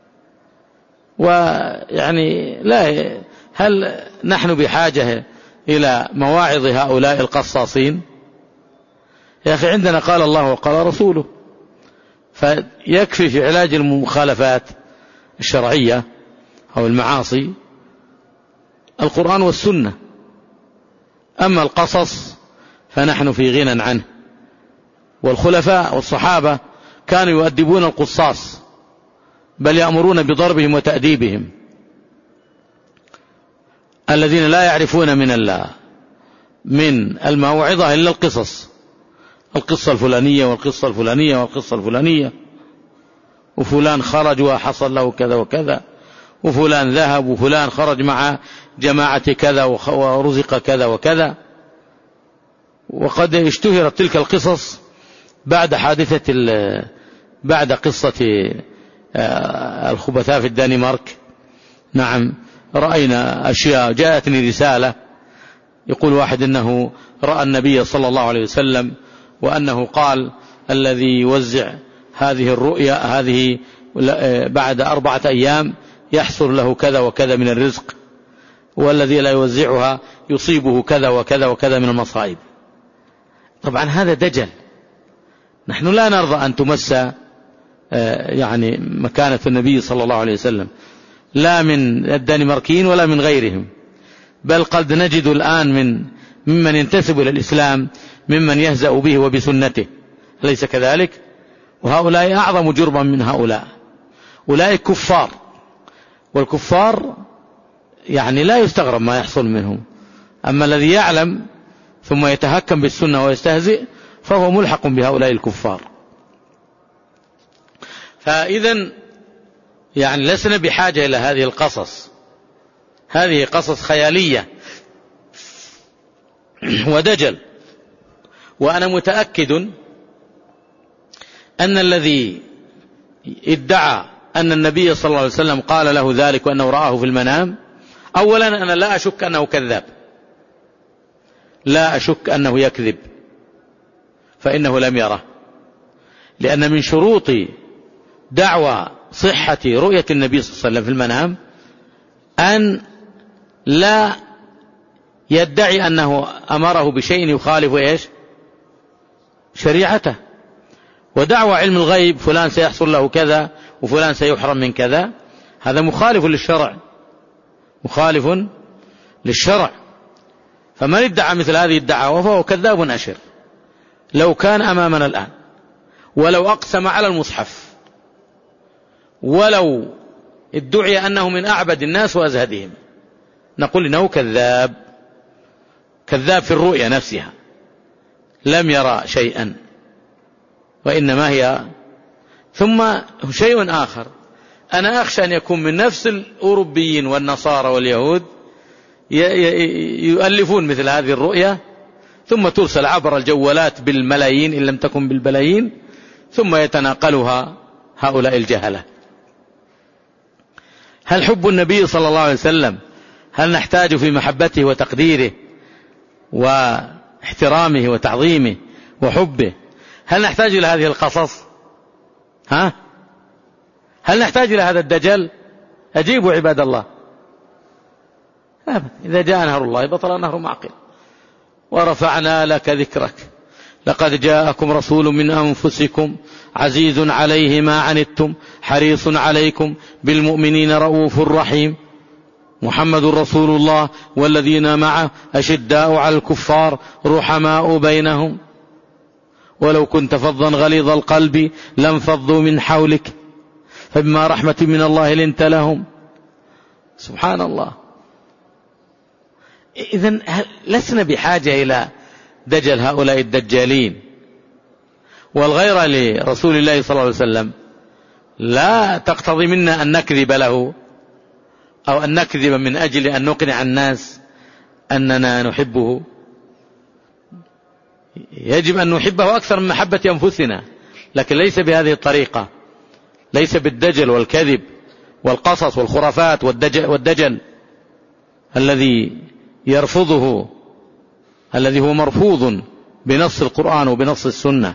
ويعني هل نحن بحاجة إلى مواعظ هؤلاء القصاصين؟ يا أخي عندنا قال الله وقال رسوله، فيكفي في علاج المخالفات الشرعية أو المعاصي القرآن والسنة. أما القصص فنحن في غنى عنه. والخلفاء والصحابة كانوا يؤدبون القصاص، بل يأمرون بضربهم وتأديبهم، الذين لا يعرفون من الموعظة إلا القصص، القصة الفلانية والقصة الفلانية والقصة الفلانية، وفلان خرج وحصل له كذا وكذا، وفلان ذهب، وفلان خرج مع جماعة كذا ورزق كذا وكذا. وقد اشتهرت تلك القصص بعد قصة الخبثاء في الدنمارك. نعم، رأينا أشياء. جاءتني رسالة يقول واحد إنه رأى النبي صلى الله عليه وسلم، وأنه قال الذي يوزع هذه الرؤيا هذه بعد 4 أيام يحصل له كذا وكذا من الرزق، والذي لا يوزعها يصيبه كذا وكذا وكذا من المصائب. طبعا هذا دجل. نحن لا نرضى أن تمس يعني مكانة النبي صلى الله عليه وسلم، لا من الدنماركيين ولا من غيرهم، بل قد نجد الآن ممن ينتسب إلى الإسلام ممن يهزأ به وبسنته، أليس كذلك؟ وهؤلاء أعظم جرما من هؤلاء. أولئك كفار، والكفار يعني لا يستغرب ما يحصل منهم. أما الذي يعلم ثم يتهكم بالسنة ويستهزئ فهو ملحق بهؤلاء الكفار. فإذن يعني لسنا بحاجة إلى هذه القصص، هذه قصص خيالية ودجل. وأنا متأكد أن الذي ادعى أن النبي صلى الله عليه وسلم قال له ذلك وأنه رآه في المنام، أولا أنا لا أشك أنه كذاب، لا أشك أنه يكذب، فإنه لم يره. لأن من شروط دعوى صحة رؤية النبي صلى الله عليه وسلم في المنام أن لا يدعي أنه أمره بشيء يخالف شريعته. ودعوى علم الغيب فلان سيحصل له كذا وفلان سيحرم من كذا، هذا مخالف للشرع، مخالف للشرع. فمن ادعى مثل هذه الدعوة فهو كذاب أشر. لو كان أمامنا الآن ولو أقسم على المصحف ولو ادعي أنه من أعبد الناس وأزهدهم، نقول إنه كذاب، كذاب في الرؤيا نفسها، لم يرى شيئا وإنما هي. ثم شيء آخر، أنا أخشى أن يكون من نفس الأوروبيين والنصارى واليهود يؤلفون مثل هذه الرؤيا ثم ترسل عبر الجوالات بالملايين إن لم تكن بالبلايين، ثم يتناقلها هؤلاء الجهلة. هل حب النبي صلى الله عليه وسلم، هل نحتاج في محبته وتقديره واحترامه وتعظيمه وحبه، هل نحتاج إلى هذه القصص؟ هل نحتاج إلى هذا الدجل؟ أجيبوا عباد الله. إذا جاء نهر الله بطل نهر معقل. ورفعنا لك ذكرك لقد جاءكم رسول من أنفسكم عزيز عليه ما عنتم حريص عليكم بالمؤمنين رؤوف رحيم محمد رسول الله والذين معه أشداء على الكفار رحماء بينهم ولو كنت فظا غليظ القلب لانفضوا من حولك فبما رحمة من الله لنت لهم. سبحان الله. إذن لسنا بحاجة إلى دجل هؤلاء الدجالين. والغيرة لرسول الله صلى الله عليه وسلم لا تقتضي منا أن نكذب له أو أن نكذب من أجل أن نقنع الناس أننا نحبه. يجب أن نحبه أكثر من محبة أنفسنا، لكن ليس بهذه الطريقة، ليس بالدجل والكذب والقصص والخرافات والدجل الذي يرفضه، الذي هو مرفوض بنص القرآن وبنص السنة.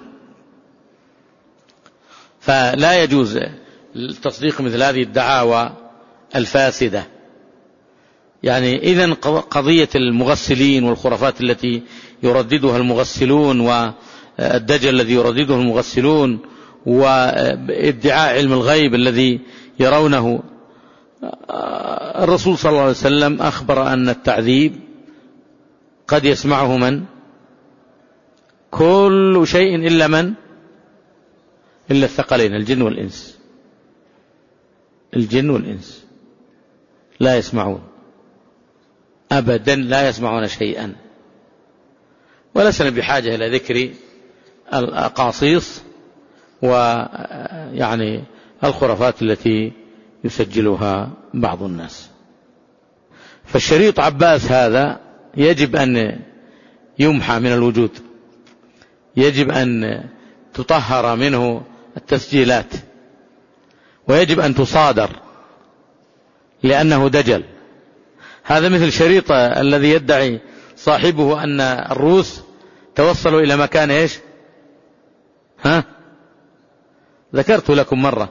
فلا يجوز تصديق مثل هذه الدعاوى الفاسدة. يعني إذن قضية المغسلين والخرافات التي يرددها المغسلون والدجل الذي يردده المغسلون وادعاء علم الغيب الذي يرونه، الرسول صلى الله عليه وسلم أخبر أن التعذيب قد يسمعه من؟ كل شيء إلا من؟ إلا الثقلين الجن والإنس. الجن والإنس لا يسمعون أبدا، لا يسمعون شيئا. ولسنا بحاجة إلى ذكر الأقاصيص ويعني الخرافات التي يسجلها بعض الناس. فالشريط عباس هذا يجب أن يمحى من الوجود، يجب أن تطهر منه التسجيلات، ويجب أن تصادر لأنه دجل. هذا مثل شريط الذي يدعي صاحبه أن الروس توصلوا إلى مكان إيش؟ ذكرت لكم مرة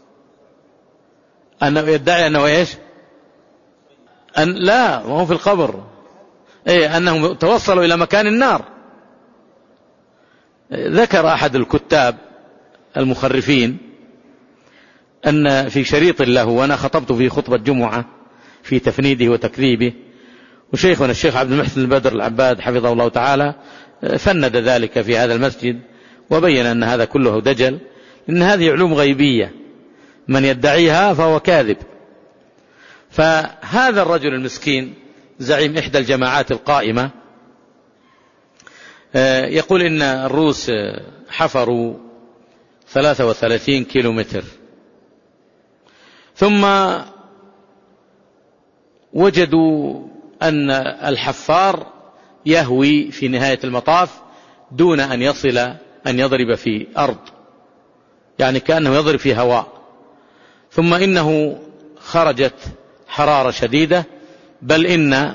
أنه يدعي أنه إيش؟ أن لا، وهو في القبر، أنهم توصلوا إلى مكان النار. ذكر أحد الكتاب المخرفين أن في شريط له، وأنا خطبت في خطبة جمعة في تفنيده وتكذيبه، وشيخنا الشيخ عبد المحسن البدر العباد حفظه الله تعالى فند ذلك في هذا المسجد وبين أن هذا كله دجل، إن هذه علوم غيبية، من يدعيها فهو كاذب. فهذا الرجل المسكين زعيم إحدى الجماعات القائمة يقول إن الروس حفروا 33 كيلومتر، ثم وجدوا أن الحفار يهوي في نهاية المطاف دون أن يصل أن يضرب في أرض، يعني كأنه يضرب في هواء. ثم إنه خرجت حرارة شديدة، بل إن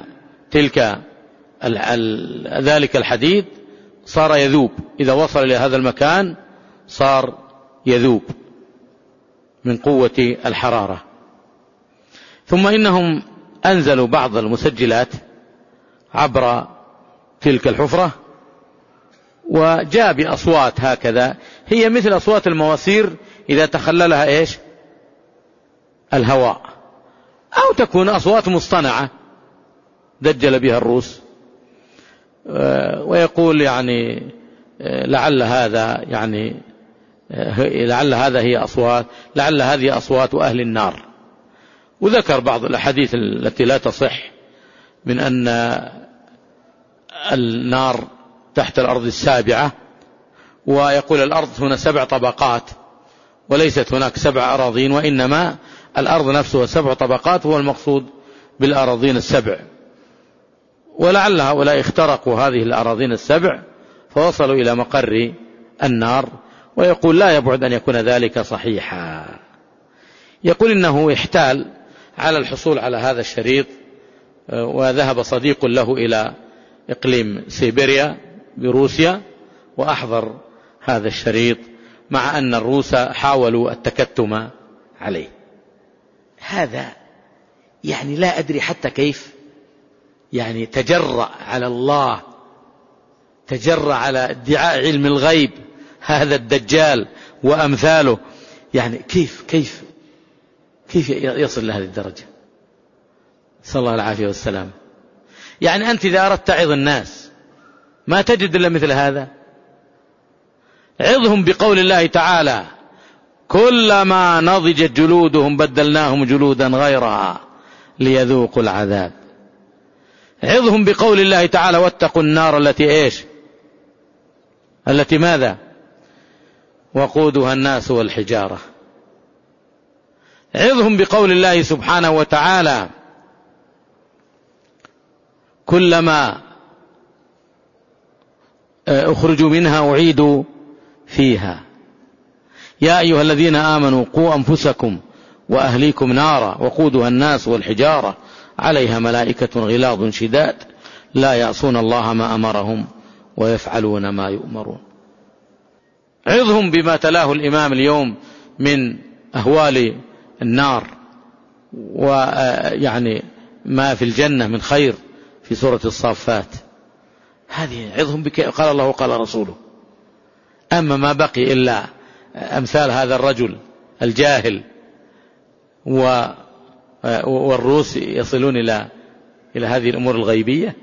ذلك الحديد صار يذوب، إذا وصل إلى هذا المكان صار يذوب من قوة الحرارة. ثم إنهم أنزلوا بعض المسجلات عبر تلك الحفرة، وجاء بأصوات هكذا هي مثل أصوات المواسير إذا تخللها إيش؟ الهواء، أو تكون أصوات مصطنعة دجل بها الروس. ويقول يعني لعل هذا هي أصوات، لعل هذه أصوات أهل النار، وذكر بعض الأحاديث التي لا تصح من أن النار تحت الأرض السابعة، ويقول الأرض هنا 7 طبقات وليست هناك 7 أراضين، وإنما الأرض نفسها 7 طبقات، هو المقصود بالأراضين 7. ولعل هؤلاء اخترقوا هذه الأراضين 7 فوصلوا إلى مقر النار، ويقول لا يبعد أن يكون ذلك صحيحا. يقول إنه احتال على الحصول على هذا الشريط، وذهب صديق له إلى إقليم سيبيريا بروسيا وأحضر هذا الشريط، مع أن الروس حاولوا التكتم عليه. هذا يعني لا أدري حتى كيف يعني تجرأ على الله، تجرأ على ادعاء علم الغيب هذا الدجال وأمثاله. يعني كيف يصل لهذه الدرجة؟ صلى الله العافية والسلام. يعني أنت إذا أردت تعظ الناس ما تجد إلا مثل هذا. عظهم بقول الله تعالى: كلما نضجت جلودهم بدلناهم جلودا غيرها ليذوقوا العذاب. عظهم بقول الله تعالى: واتقوا النار التي ماذا؟ وقودها الناس والحجارة. عظهم بقول الله سبحانه وتعالى: كلما أخرجوا منها أعيدوا فيها. يا أيها الذين آمنوا قوا أنفسكم وأهليكم نارا وقودها الناس والحجارة عليها ملائكة غلاظ شداد لا يعصون الله ما أمرهم ويفعلون ما يؤمرون. عظهم بما تلاه الإمام اليوم من أهوال النار، ويعني ما في الجنة من خير في سورة الصافات. هذه عظهم قال الله وقال رسوله. أما ما بقي إلا أمثال هذا الرجل الجاهل والروس يصلون إلى هذه الأمور الغيبية.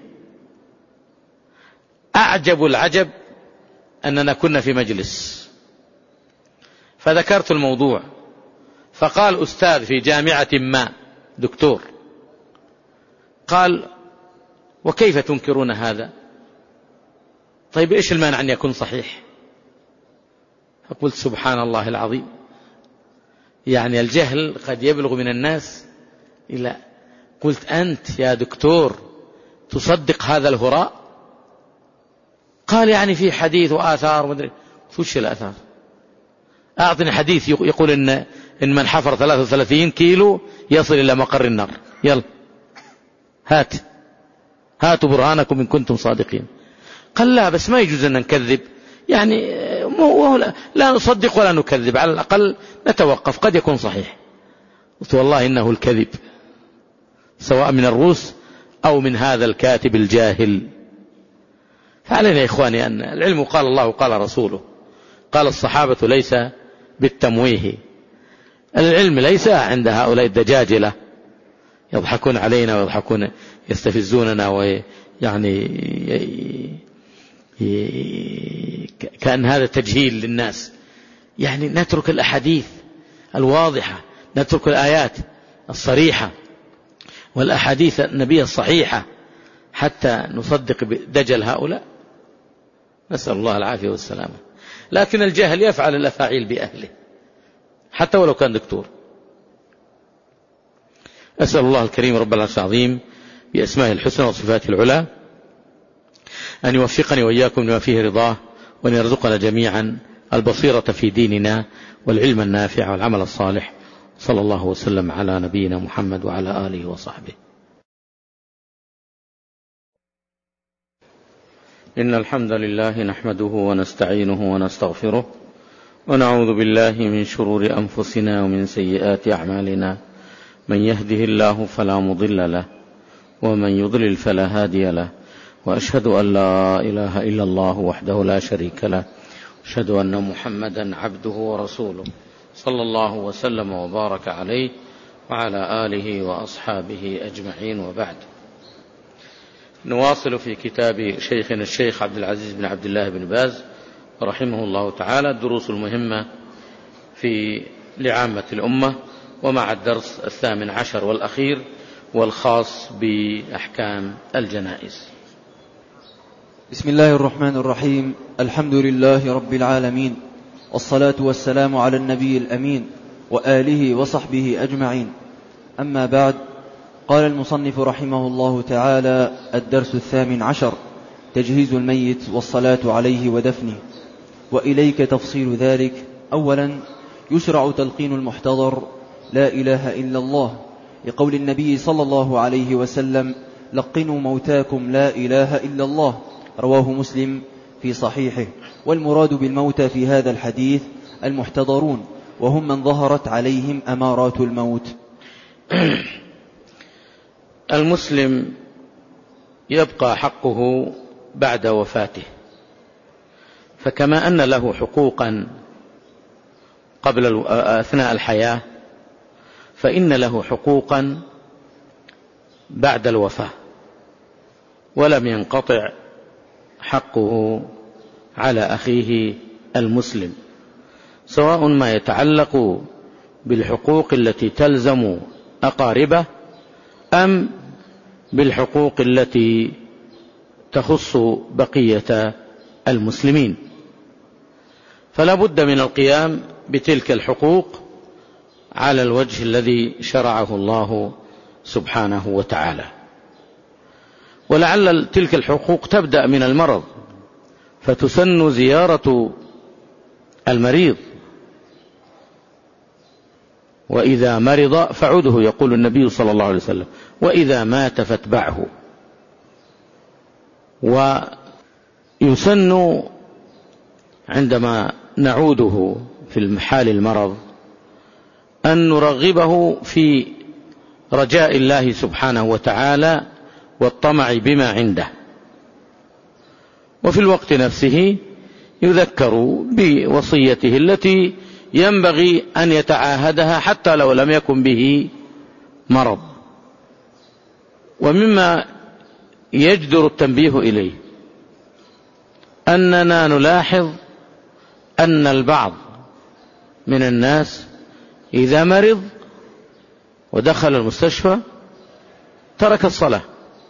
أعجب العجب أننا كنا في مجلس فذكرت الموضوع، فقال أستاذ في جامعة ما دكتور، قال: وكيف تنكرون هذا؟ طيب إيش المانع أن يكون صحيح؟ فقلت: سبحان الله العظيم، يعني الجهل قد يبلغ من الناس إلى. قلت: أنت يا دكتور تصدق هذا الهراء؟ قال: يعني في حديث وآثار مدري. وش الآثار؟ أعطني حديث يقول إن من حفر 33 كيلو يصل إلى مقر النار. يلا هاتوا برهانكم إن كنتم صادقين. قال: لا، بس ما يجوز أن نكذب، يعني لا نصدق ولا نكذب، على الأقل نتوقف، قد يكون صحيح. قلت: والله إنه الكذب، سواء من الروس أو من هذا الكاتب الجاهل. فعلينا يا إخواني أن العلم قال الله وقال رسوله، قال الصحابة ليس بالتمويه. العلم ليس عند هؤلاء الدجاجلة يضحكون علينا ويضحكون يستفزوننا، ويعني كأن هذا تجهيل للناس. يعني نترك الأحاديث الواضحة، نترك الآيات الصريحة والأحاديث النبي الصحيحة حتى نصدق بدجل هؤلاء. نسأل الله العافية والسلامة. لكن الجاهل يفعل الأفاعيل بأهله حتى ولو كان دكتور. أسأل الله الكريم رب العرش العظيم بأسمائه الحسنى وصفاته العلى أن يوفقني وإياكم لما فيه رضاه، وأن يرزقنا جميعا البصيرة في ديننا والعلم النافع والعمل الصالح. صلى الله وسلم على نبينا محمد وعلى آله وصحبه. إن الحمد لله نحمده ونستعينه ونستغفره، ونعوذ بالله من شرور أنفسنا ومن سيئات أعمالنا. من يهده الله فلا مضل له، ومن يضلل فلا هادي له، وأشهد أن لا إله إلا الله وحده لا شريك له، أشهد أن محمدا عبده ورسوله صلى الله وسلم وبارك عليه وعلى آله وأصحابه أجمعين، وبعد. نواصل في كتاب شيخنا الشيخ عبد العزيز بن عبد الله بن باز رحمه الله تعالى الدروس المهمة لعامة الأمة، ومع الدرس 18 والأخير والخاص بأحكام الجنائز. بسم الله الرحمن الرحيم. الحمد لله رب العالمين، والصلاة والسلام على النبي الأمين وآله وصحبه أجمعين. أما بعد، قال المصنف رحمه الله تعالى: الدرس 18: تجهيز الميت والصلاة عليه ودفنه. وإليك تفصيل ذلك. أولا، يشرع تلقين المحتضر لا إله إلا الله، لقول النبي صلى الله عليه وسلم: لقنوا موتاكم لا إله إلا الله، رواه مسلم في صحيحه. والمراد بالموتى في هذا الحديث المحتضرون، وهم من ظهرت عليهم أمارات الموت. المسلم يبقى حقه بعد وفاته، فكما أن له حقوقا أثناء الحياة، فإن له حقوقا بعد الوفاة، ولم ينقطع حقه على أخيه المسلم، سواء ما يتعلق بالحقوق التي تلزم أقاربه أم بالحقوق التي تخص بقية المسلمين. فلا بد من القيام بتلك الحقوق على الوجه الذي شرعه الله سبحانه وتعالى. ولعل تلك الحقوق تبدأ من المرض، فتسن زيارة المريض، وإذا مرض فعده، يقول النبي صلى الله عليه وسلم: وإذا مات فاتبعه. ويسن عندما نعوده في حال المرض أن نرغبه في رجاء الله سبحانه وتعالى والطمع بما عنده، وفي الوقت نفسه يذكر بوصيته التي ينبغي أن يتعاهدها حتى لو لم يكن به مرض. ومما يجدر التنبيه إليه أننا نلاحظ أن البعض من الناس إذا مرض ودخل المستشفى ترك الصلاة،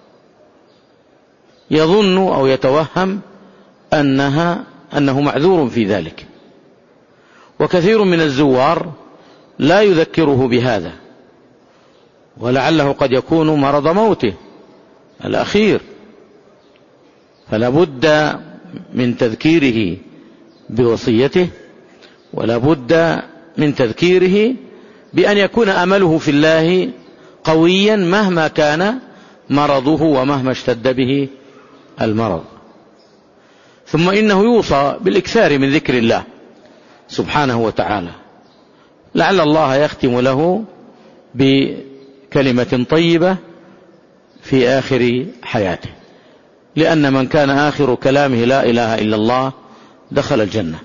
يظن أو يتوهم أنه معذور في ذلك. وكثير من الزوار لا يذكره بهذا، ولعله قد يكون مرض موته الأخير، فلا بد من تذكيره بوصيته، ولا بد من تذكيره بأن يكون أمله في الله قويا مهما كان مرضه ومهما اشتد به المرض. ثم إنه يوصى بالإكثار من ذكر الله سبحانه وتعالى، لعل الله يختم له بكلمة طيبة في آخر حياته، لأن من كان آخر كلامه لا إله إلا الله دخل الجنة.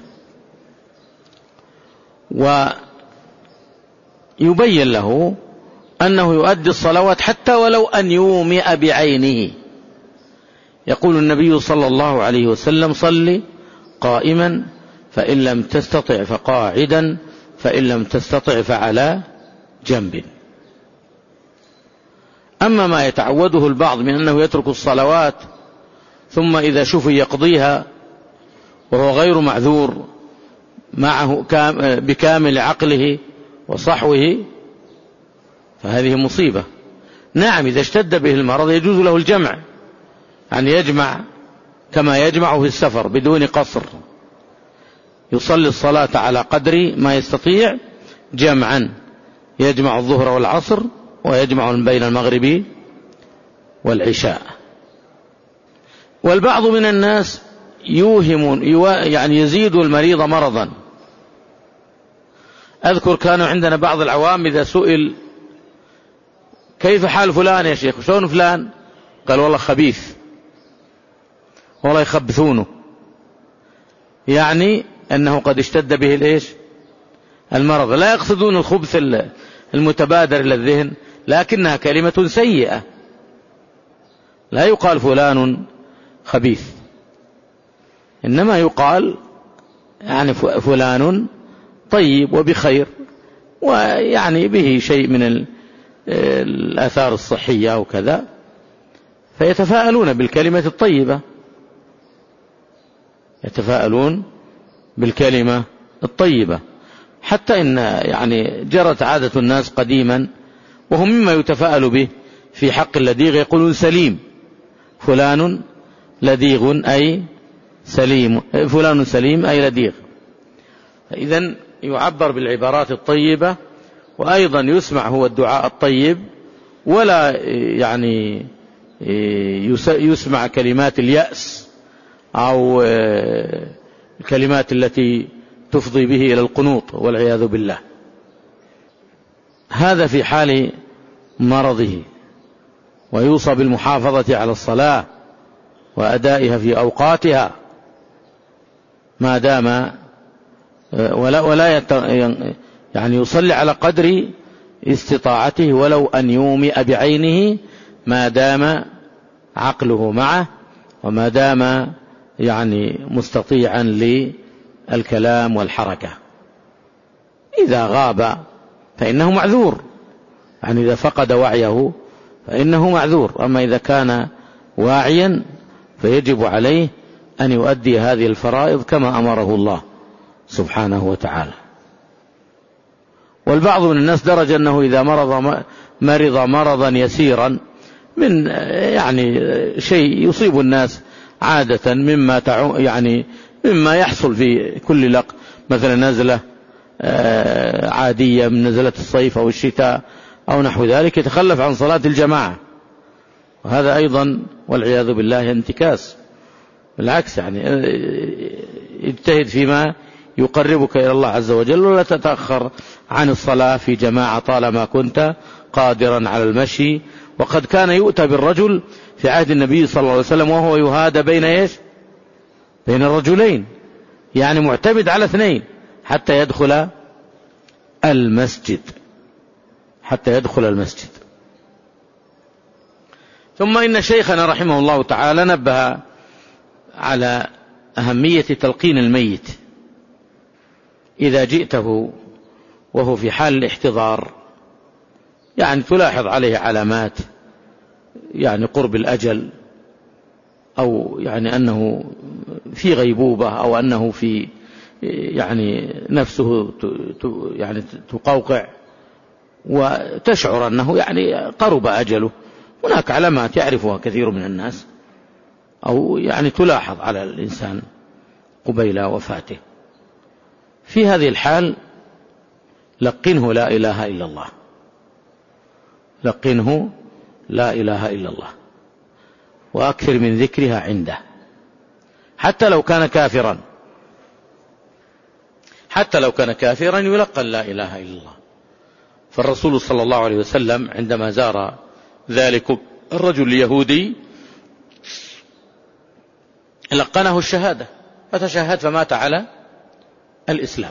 ويبين له أنه يؤدي الصلوات حتى ولو أن يومئ بعينه. يقول النبي صلى الله عليه وسلم: صل قائما، فإن لم تستطع فقاعدا، فإن لم تستطع فعلى جنب. أما ما يتعوده البعض من أنه يترك الصلوات ثم إذا شفي يقضيها وهو غير معذور معه بكامل عقله وصحوه، فهذه مصيبة. نعم، إذا اشتد به المرض يجوز له الجمع، أن يجمع كما يجمع في السفر بدون قصر، يصلي الصلاة على قدر ما يستطيع جمعا، يجمع الظهر والعصر ويجمع بين المغرب والعشاء. والبعض من الناس يعني يزيد المريض مرضا. أذكر كانوا عندنا بعض العوام إذا سئل: كيف حال فلان يا شيخ؟ شلون فلان؟ قال: والله خبيث، والله يخبثونه، يعني أنه قد اشتد به المرض. لا يقصدون الخبث المتبادر إلى الذهن، لكنها كلمة سيئة. لا يقال فلان خبيث، إنما يقال يعني فلان طيب وبخير، ويعني به شيء من الآثار الصحية وكذا، فيتفاءلون بالكلمة الطيبة، يتفاءلون بالكلمة الطيبة. حتى إن يعني جرت عادة الناس قديما، وهم مما يتفاءل به في حق اللديغ، يقولون سليم، فلان لديغ أي سليم، فلان سليم أي لديغ. إذن يعبر بالعبارات الطيبة، وأيضا يسمع هو الدعاء الطيب، ولا يعني يسمع كلمات اليأس أو الكلمات التي تفضي به إلى القنوط والعياذ بالله. هذا في حال مرضه، ويوصى بالمحافظة على الصلاة وأدائها في أوقاتها ما دام ولا يعني يصلي على قدر استطاعته، ولو أن يومئ بعينه ما دام عقله معه، وما دام يعني مستطيعا للكلام والحركة. إذا غاب فإنه معذور، يعني إذا فقد وعيه فإنه معذور. أما إذا كان واعيا فيجب عليه أن يؤدي هذه الفرائض كما أمره الله سبحانه وتعالى. والبعض من الناس درج أنه إذا مرض مرضا يسيرا من يعني شيء يصيب الناس عادة مما يحصل في كل لق، مثلا نزلة عادية من نزلة الصيف أو الشتاء أو نحو ذلك، يتخلف عن صلاة الجماعة، وهذا أيضا والعياذ بالله انتكاس. بالعكس، يعني اجتهد فيما يقربك إلى الله عز وجل، ولا تتأخر عن الصلاة في جماعة طالما كنت قادرا على المشي. وقد كان يؤتى بالرجل في عهد النبي صلى الله عليه وسلم وهو يهادى بين الرجلين، يعني معتمد على اثنين حتى يدخل المسجد. ثم إن شيخنا رحمه الله تعالى نبه على أهمية تلقين الميت إذا جئته وهو في حال الاحتضار، يعني تلاحظ عليه علامات يعني قرب الأجل، أو يعني أنه في غيبوبة، أو أنه في يعني نفسه يعني تقوقع، وتشعر أنه يعني قرب أجله. هناك علامات يعرفها كثير من الناس، أو يعني تلاحظ على الإنسان قبيل وفاته. في هذه الحال لقنه لا إله إلا الله، لقنه لا إله إلا الله، وأكثر من ذكرها عنده، حتى لو كان كافرا يلقن لا إله إلا الله. فالرسول صلى الله عليه وسلم عندما زار ذلك الرجل اليهودي لقنه الشهادة، فتشهد فمات على الإسلام.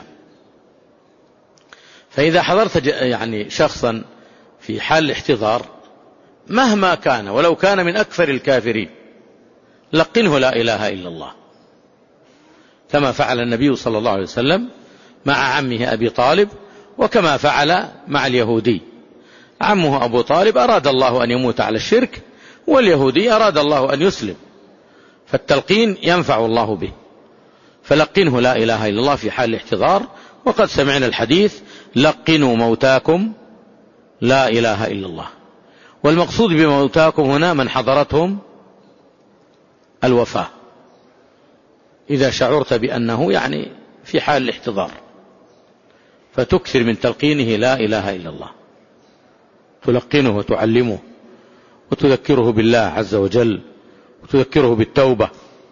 فإذا حضرت يعني شخصا في حال الاحتضار مهما كان، ولو كان من أكثر الكافرين، لقنه لا إله إلا الله، كما فعل النبي صلى الله عليه وسلم مع عمه أبي طالب، وكما فعل مع اليهودي. عمه أبو طالب أراد الله أن يموت على الشرك، واليهودي أراد الله أن يسلم، فالتلقين ينفع الله به. فلقنه لا إله إلا الله في حال الاحتضار. وقد سمعنا الحديث: لقنوا موتاكم لا إله إلا الله. والمقصود بموتاكم هنا من حضرتهم الوفاة، إذا شعرت بأنه يعني في حال الاحتضار، فتكثر من تلقينه لا إله إلا الله، تلقنه وتعلمه وتذكره بالله عز وجل وتذكره بالتوبة،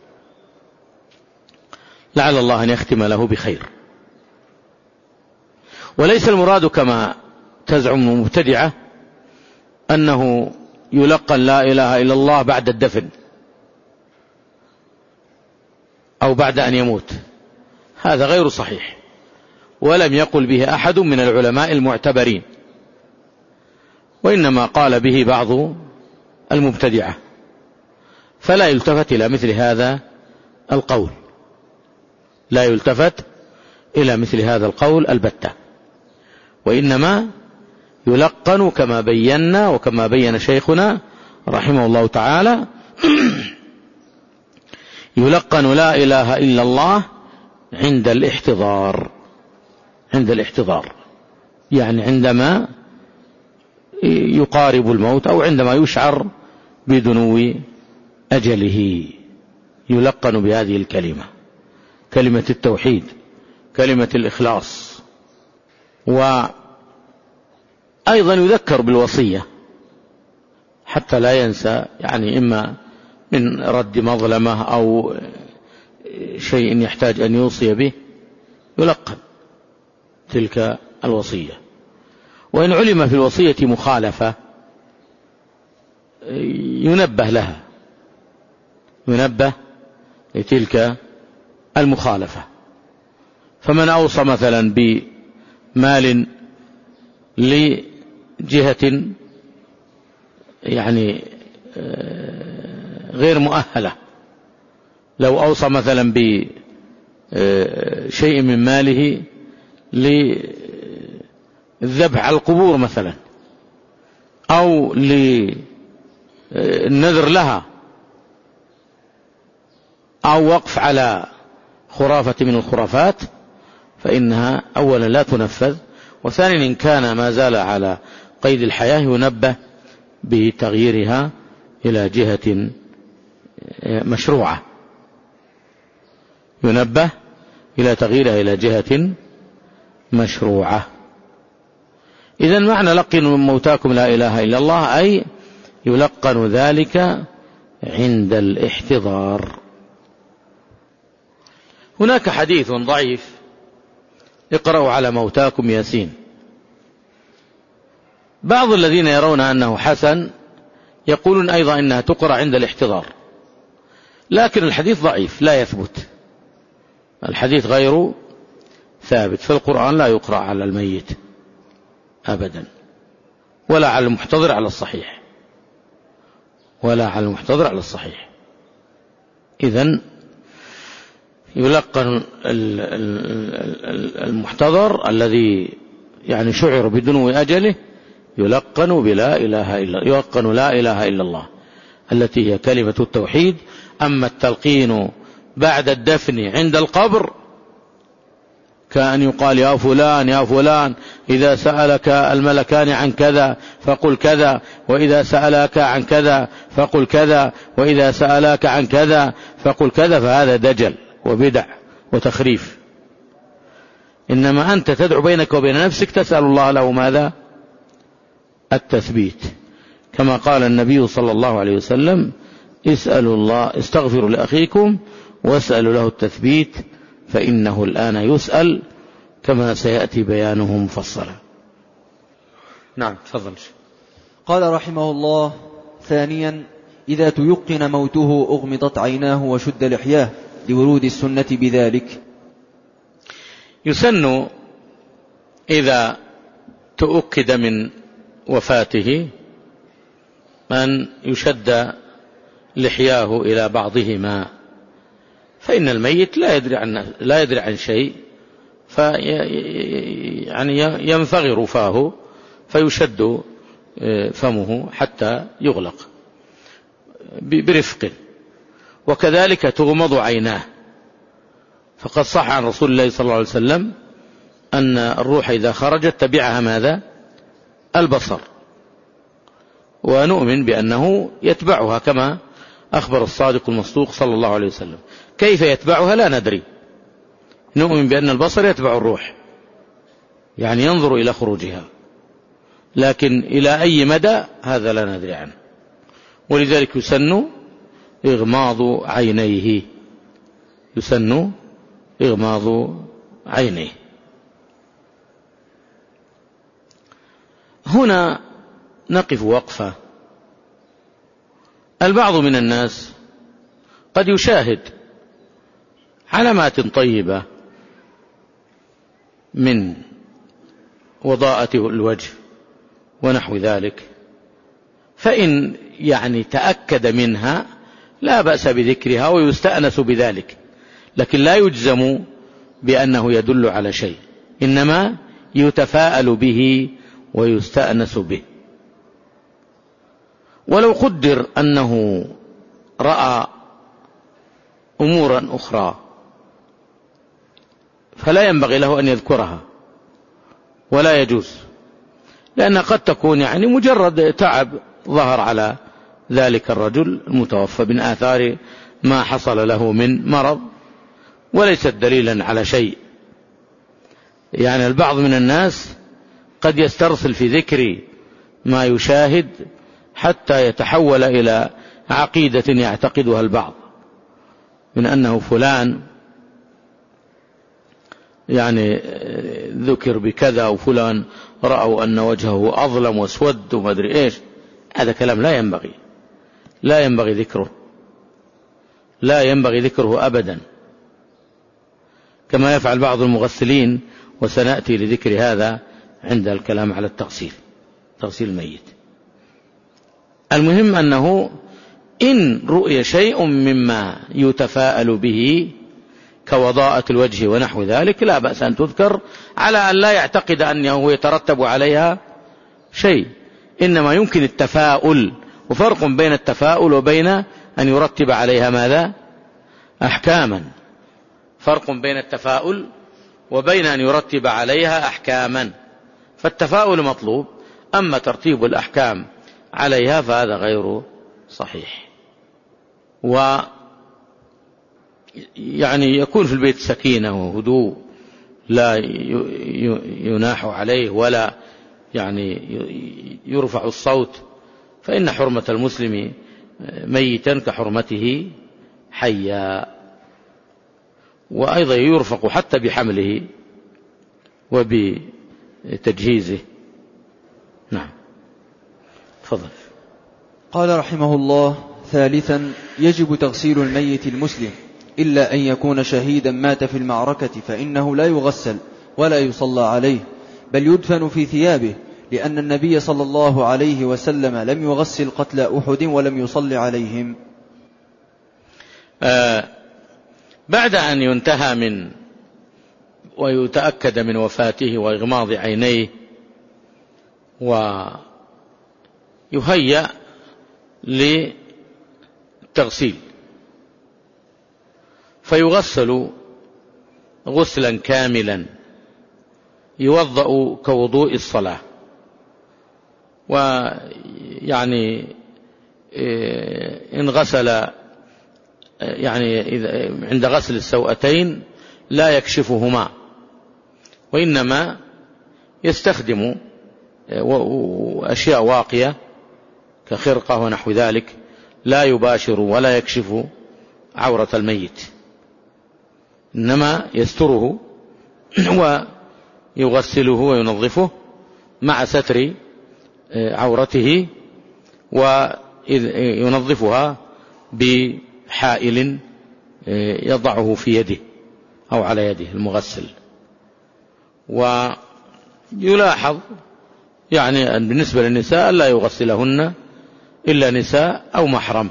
لعل الله أن يختم له بخير. وليس المراد كما تزعم المبتدعة أنه يلقن لا إله إلا الله بعد الدفن أو بعد أن يموت، هذا غير صحيح، ولم يقل به أحد من العلماء المعتبرين، وإنما قال به بعض المبتدعة، فلا يلتفت إلى مثل هذا القول، لا يلتفت إلى مثل هذا القول البتة. وإنما يلقن كما بينا وكما بين شيخنا رحمه الله تعالى يلقن لا إله إلا الله عند الاحتضار. عند الاحتضار يعني عندما يقارب الموت أو عندما يشعر بدنو أجله يلقن بهذه الكلمة، كلمة التوحيد، كلمة الإخلاص. وأيضا يذكر بالوصية حتى لا ينسى، يعني إما من رد مظلمة أو شيء يحتاج أن يوصي به يلقن تلك الوصية. وإن علم في الوصية مخالفة ينبه لها، ينبه لتلك المخالفة. فمن أوصى مثلا بمال لجهة يعني غير مؤهلة، لو أوصى مثلا بشيء من ماله للذبح على القبور مثلا أو للنذر لها أو وقف على خرافة من الخرافات، فإنها أولا لا تنفذ، وثانيا إن كان ما زال على قيد الحياة ينبه بتغييرها إلى جهة مشروعة، ينبه إلى تغييرها إلى جهة مشروعة. إذن معنى لقنوا موتاكم لا إله إلا الله أي يلقن ذلك عند الاحتضار. هناك حديث ضعيف اقرأوا على موتاكم ياسين. بعض الذين يرون أنه حسن يقولون أيضا إنها تقرأ عند الاحتضار، لكن الحديث ضعيف لا يثبت، الحديث غير ثابت. في القرآن لا يقرأ على الميت أبدا، ولا على المحتضر على الصحيح، ولا على المحتضر على الصحيح. إذن يلقن المحتضر الذي يعني شعر بدنو أجله يلقن بلا إله إلا، يلقن لا إله إلا الله التي هي كلمة التوحيد. أما التلقين بعد الدفن عند القبر كأن يقال يا فلان يا فلان إذا سألك الملكان عن كذا فقل كذا، وإذا سألك عن كذا فقل كذا، وإذا سألك عن كذا فقل كذا، فهذا دجل وبدع وتخريف. إنما أنت تدعو بينك وبين نفسك تسأل الله له ماذا؟ التثبيت، كما قال النبي صلى الله عليه وسلم اسألوا الله، استغفروا لأخيكم واسألوا له التثبيت فإنه الآن يسأل كما سيأتي بيانه مفصلا. نعم تفضل. قال رحمه الله: ثانيا إذا تيقن موته أغمضت عيناه وشد لحياه لورود السنة بذلك. يسن إذا تؤكد من وفاته أن يشد لحياه إلى بعضهما، فإن الميت لا يدري عن شيء، يعني ينفغر فاه فيشد فمه حتى يغلق برفق، وكذلك تغمض عيناه. فقد صح عن رسول الله صلى الله عليه وسلم أن الروح إذا خرجت تبعها ماذا؟ البصر، ونؤمن بأنه يتبعها كما أخبر الصادق المصدوق صلى الله عليه وسلم. كيف يتبعها لا ندري، نؤمن بأن البصر يتبع الروح، يعني ينظر إلى خروجها، لكن إلى أي مدى هذا لا ندري عنه. ولذلك يسن إغماض عينيه، يسن إغماض عينيه. هنا نقف وقفة. البعض من الناس قد يشاهد علامات طيبة من وضاءة الوجه ونحو ذلك، فإن يعني تأكد منها لا بأس بذكرها ويستأنس بذلك، لكن لا يجزم بأنه يدل على شيء، إنما يتفاءل به ويستأنس به. ولو قدر أنه رأى أمورا أخرى فلا ينبغي له أن يذكرها ولا يجوز، لأن قد تكون يعني مجرد تعب ظهر على ذلك الرجل المتوفى من آثار ما حصل له من مرض، وليست دليلا على شيء. يعني البعض من الناس قد يسترسل في ذكر ما يشاهد حتى يتحول إلى عقيدة يعتقدها البعض، من أنه فلان يعني ذكر بكذا وفلان رأوا أن وجهه أظلم واسود وما أدري إيش. هذا كلام لا ينبغي ذكره، لا ينبغي ذكره أبدا، كما يفعل بعض المغسلين، وسنأتي لذكر هذا عند الكلام على تغسيل الميت. المهم أنه إن رؤي شيء مما يتفاءل به كوضاءة الوجه ونحو ذلك لا بأس أن تذكر، على أن لا يعتقد أنه يترتب عليها شيء، إنما يمكن التفاؤل، وفرق بين التفاؤل وبين أن يرتب عليها ماذا؟ أحكاما. فرق بين التفاؤل وبين أن يرتب عليها أحكاما. فالتفاؤل مطلوب، أما ترتيب الأحكام عليها فهذا غير صحيح. يعني يكون في البيت سكينة وهدوء، لا يناح عليه ولا يعني يرفع الصوت، فإن حرمة المسلم ميتا كحرمته حيا. وأيضا يرفق حتى بحمله وبتجهيزه. نعم، تفضل. قال رحمه الله: ثالثا، يجب تغسيل الميت المسلم إلا أن يكون شهيدا مات في المعركة، فإنه لا يغسل ولا يصلى عليه، بل يدفن في ثيابه، لأن النبي صلى الله عليه وسلم لم يغسل قتل أحد ولم يصلي عليهم. بعد أن ينتهى من ويتأكد من وفاته وإغماض عينيه ويهيأ للتغسيل، فيغسل غسلا كاملا يوضأ كوضوء الصلاة. ويعني إن غسل يعني عند غسل السوأتين لا يكشفهما، وإنما يستخدم أشياء واقية كخرقة ونحو ذلك، لا يباشر ولا يكشف عورة الميت، إنما يستره ويغسله وينظفه مع ستر عورته، وينظفها بحائل يضعه في يده أو على يده المغسل. ويلاحظ يعني أن بالنسبة للنساء لا يغسلهن إلا نساء أو محرم،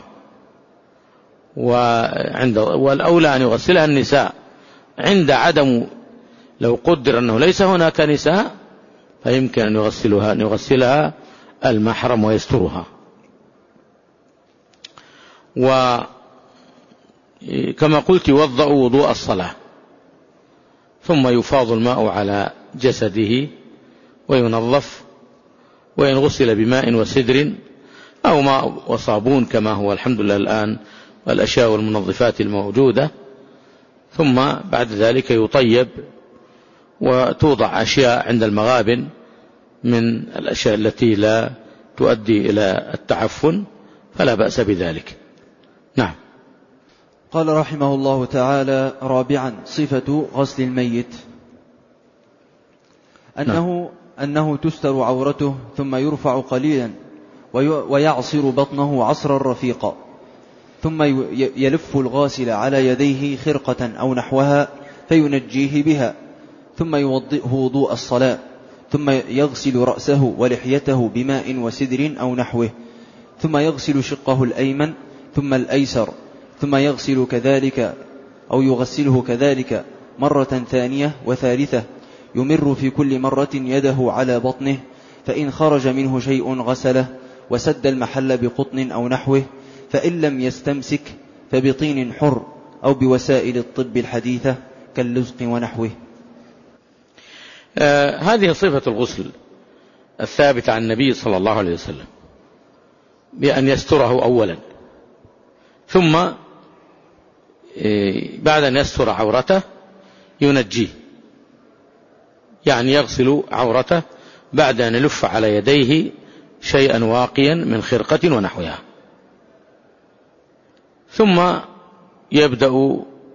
والأولى أن يغسلها النساء عند عدم، لو قدر أنه ليس هناك نساء فيمكن أن يغسلها المحرم ويسترها. وكما قلت يوضأ وضوء الصلاة، ثم يفاض الماء على جسده وينظف، وإن غسل بماء وسدر أو ماء وصابون كما هو الحمد لله الآن والأشياء والمنظفات الموجودة، ثم بعد ذلك يطيب وتوضع أشياء عند المغابن من الأشياء التي لا تؤدي إلى التعفن، فلا بأس بذلك. نعم. قال رحمه الله تعالى: رابعا، صفة غسل الميت أنه تستر عورته ثم يرفع قليلا ويعصر بطنه عصرا رفيقا، ثم يلف الغاسل على يديه خرقة أو نحوها فينجيه بها، ثم يوضئه وضوء الصلاة، ثم يغسل رأسه ولحيته بماء وسدر أو نحوه، ثم يغسل شقه الأيمن ثم الأيسر، ثم يغسله كذلك مرة ثانية وثالثة، يمر في كل مرة يده على بطنه، فإن خرج منه شيء غسله وسد المحل بقطن أو نحوه، فإن لم يستمسك فبطين حر أو بوسائل الطب الحديثة كاللزق ونحوه. هذه صفة الغسل الثابتة عن النبي صلى الله عليه وسلم، بأن يستره أولا، ثم بعد أن يستر عورته ينجيه، يعني يغسل عورته بعد أن يلف على يديه شيئا واقيا من خرقة ونحوها، ثم يبدأ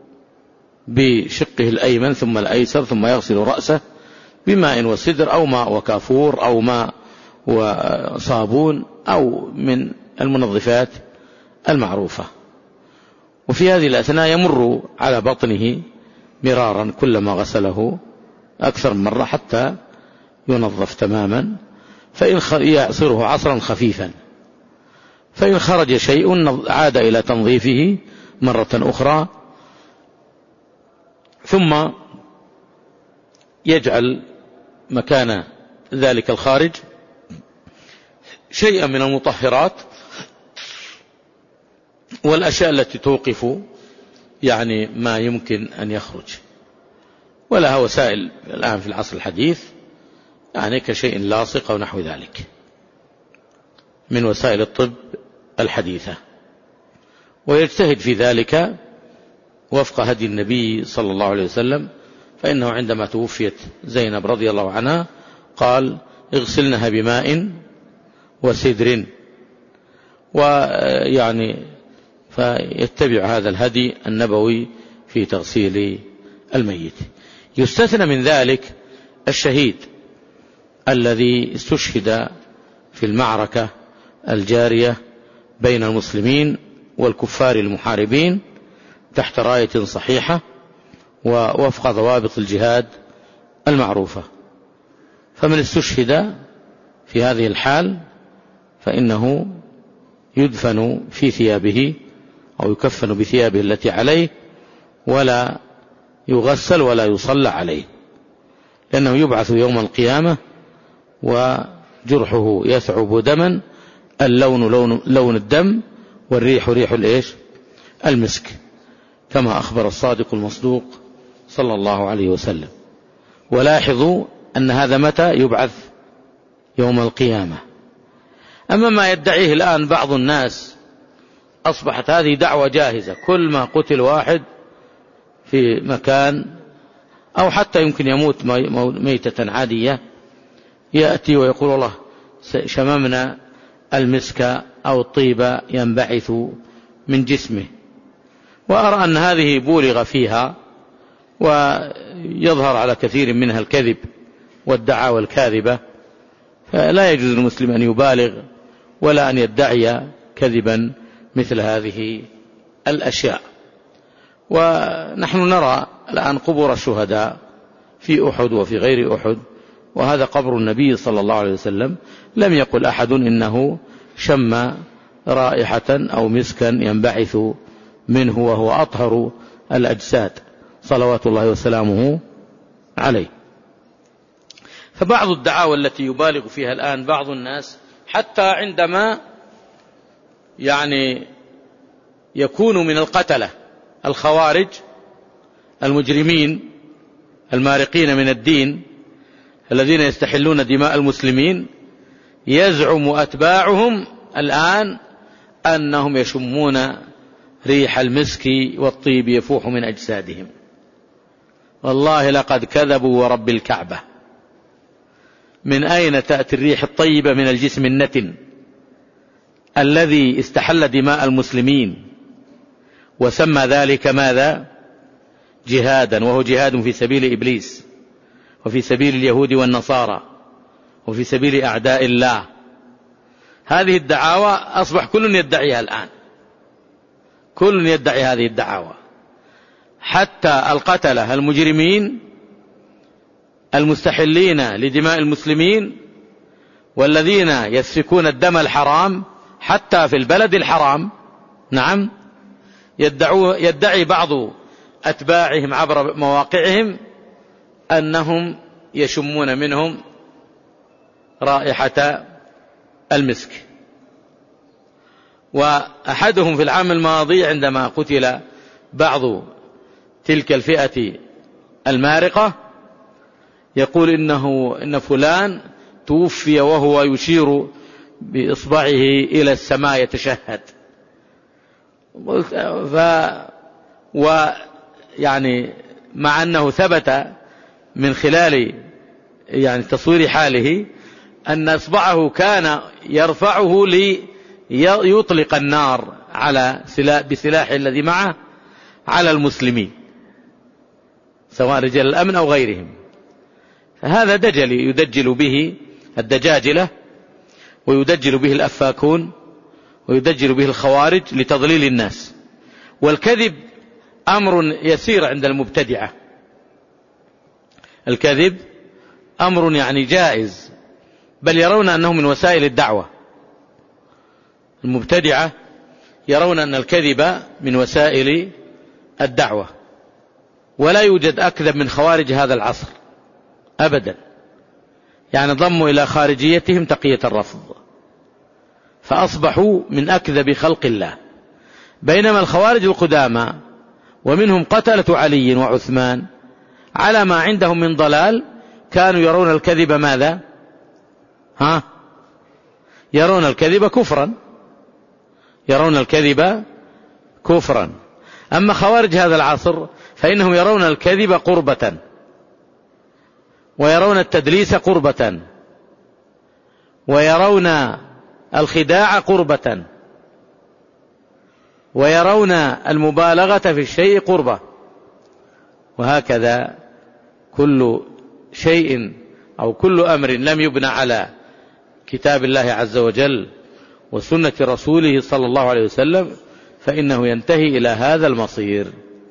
بشقه الأيمن ثم الأيسر، ثم يغسل رأسه بماء وسدر أو ماء وكافور أو ماء وصابون أو من المنظفات المعروفة. وفي هذه الأثناء يمر على بطنه مرارا كلما غسله أكثر من مرة حتى ينظف تماما، فإن يعصره عصرا خفيفا، فإن خرج شيء عاد إلى تنظيفه مرة أخرى، ثم يجعل مكان ذلك الخارج شيئا من المطهرات والأشياء التي توقف يعني ما يمكن أن يخرج، ولها وسائل الآن في العصر الحديث يعني كشيء لاصق أو نحو ذلك من وسائل الطب الحديثة، ويجتهد في ذلك وفق هدي النبي صلى الله عليه وسلم، فإنه عندما توفيت زينب رضي الله عنها قال اغسلنها بماء وسدر، ويعني فيتبع هذا الهدي النبوي في تغسيل الميت. يستثنى من ذلك الشهيد الذي استشهد في المعركة الجارية بين المسلمين والكفار المحاربين تحت راية صحيحة ووفق ضوابط الجهاد المعروفة، فمن استشهد في هذه الحال فإنه يدفن في ثيابه أو يكفن بثيابه التي عليه، ولا يغسل ولا يصلى عليه، لأنه يبعث يوم القيامة وجرحه يثعب دما، اللون لون الدم والريح ريح الإيش؟ المسك، كما أخبر الصادق المصدوق صلى الله عليه وسلم. ولاحظوا أن هذا متى يبعث؟ يوم القيامة. أما ما يدعيه الآن بعض الناس أصبحت هذه دعوة جاهزة، كل ما قتل واحد في مكان أو حتى يمكن يموت ميتة عادية يأتي ويقول الله شممنا المسك أو الطيب ينبعث من جسمه. وأرى أن هذه بولغ فيها ويظهر على كثير منها الكذب والدعاوى الكاذبة، فلا يجوز للمسلم أن يبالغ ولا أن يدعي كذبا مثل هذه الأشياء. ونحن نرى الآن قبور الشهداء في أحد وفي غير أحد، وهذا قبر النبي صلى الله عليه وسلم، لم يقل أحد إنه شم رائحة أو مسكا ينبعث منه وهو أطهر الأجساد صلوات الله وسلامه عليه. فبعض الدعاوى التي يبالغ فيها الآن بعض الناس، حتى عندما يعني يكون من القتلة الخوارج المجرمين المارقين من الدين الذين يستحلون دماء المسلمين، يزعم أتباعهم الآن أنهم يشمون ريح المسك والطيب يفوح من أجسادهم. والله لقد كذبوا ورب الكعبة. من أين تأتي الريح الطيبة من الجسم النتن الذي استحل دماء المسلمين وسمى ذلك ماذا؟ جهادا، وهو جهاد في سبيل إبليس وفي سبيل اليهود والنصارى وفي سبيل أعداء الله. هذه الدعاوى أصبح كل يدعيها الآن، كل يدعي هذه الدعاوى، حتى القتلة المجرمين المستحلين لدماء المسلمين والذين يسفكون الدم الحرام حتى في البلد الحرام. نعم، يدعي بعض أتباعهم عبر مواقعهم أنهم يشمون منهم رائحة المسك. وأحدهم في العام الماضي عندما قتل بعض تلك الفئة المارقة يقول إن فلان توفي وهو يشير بإصبعه إلى السماء يتشهد. ويعني مع أنه ثبت من خلال يعني تصوير حاله أن إصبعه كان يرفعه ليطلق النار على بسلاحه الذي معه على المسلمين سواء رجال الأمن أو غيرهم. فهذا دجل يدجل به الدجاجلة ويدجل به الأفاكون ويدجل به الخوارج لتضليل الناس. والكذب أمر يسير عند المبتدعة، الكذب أمر يعني جائز، بل يرون أنه من وسائل الدعوة. المبتدعة يرون أن الكذب من وسائل الدعوة، ولا يوجد أكذب من خوارج هذا العصر أبدا، يعني ضموا إلى خارجيتهم تقية الرفض فأصبحوا من أكذب خلق الله. بينما الخوارج القدامى ومنهم قتلة علي وعثمان على ما عندهم من ضلال كانوا يرون الكذب ماذا؟ يرون الكذب كفرا، يرون الكذب كفرا. أما خوارج هذا العصر فإنهم يرون الكذب قربة، ويرون التدليس قربة، ويرون الخداع قربة، ويرون المبالغة في الشيء قربة. وهكذا كل شيء أو كل أمر لم يبنى على كتاب الله عز وجل وسنة رسوله صلى الله عليه وسلم فإنه ينتهي إلى هذا المصير.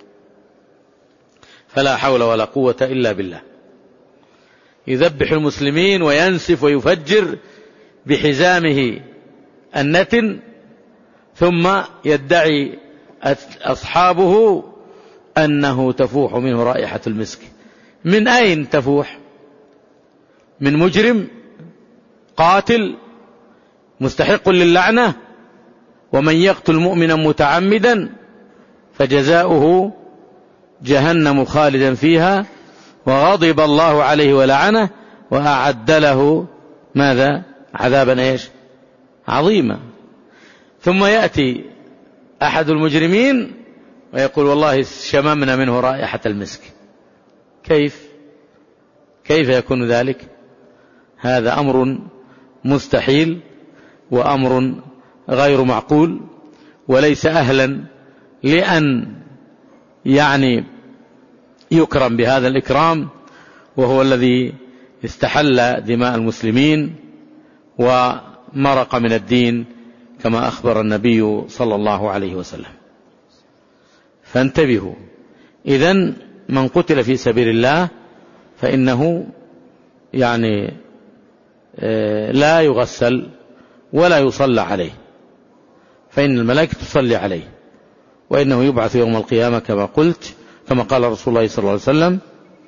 فلا حول ولا قوة إلا بالله. يذبح المسلمين وينسف ويفجر بحزامه النتن، ثم يدعي أصحابه أنه تفوح منه رائحة المسك. من أين تفوح؟ من مجرم قاتل مستحق للعنة. ومن يقتل مؤمنا متعمدا فجزاؤه جهنم خالدا فيها وغضب الله عليه ولعنه وأعد له ماذا؟ عذابا عظيما. ثم يأتي أحد المجرمين ويقول والله شممنا منه رائحة المسك. كيف يكون ذلك؟ هذا أمر مستحيل وأمر غير معقول، وليس أهلا لأن يعني يكرم بهذا الإكرام، وهو الذي استحل دماء المسلمين ومرق من الدين كما أخبر النبي صلى الله عليه وسلم. فانتبهوا. إذن من قتل في سبيل الله فإنه يعني لا يغسل ولا يصلى عليه، فإن الملائكة تصلي عليه، وإنه يبعث يوم القيامة كما قلت، كما قال رسول الله صلى الله عليه وسلم،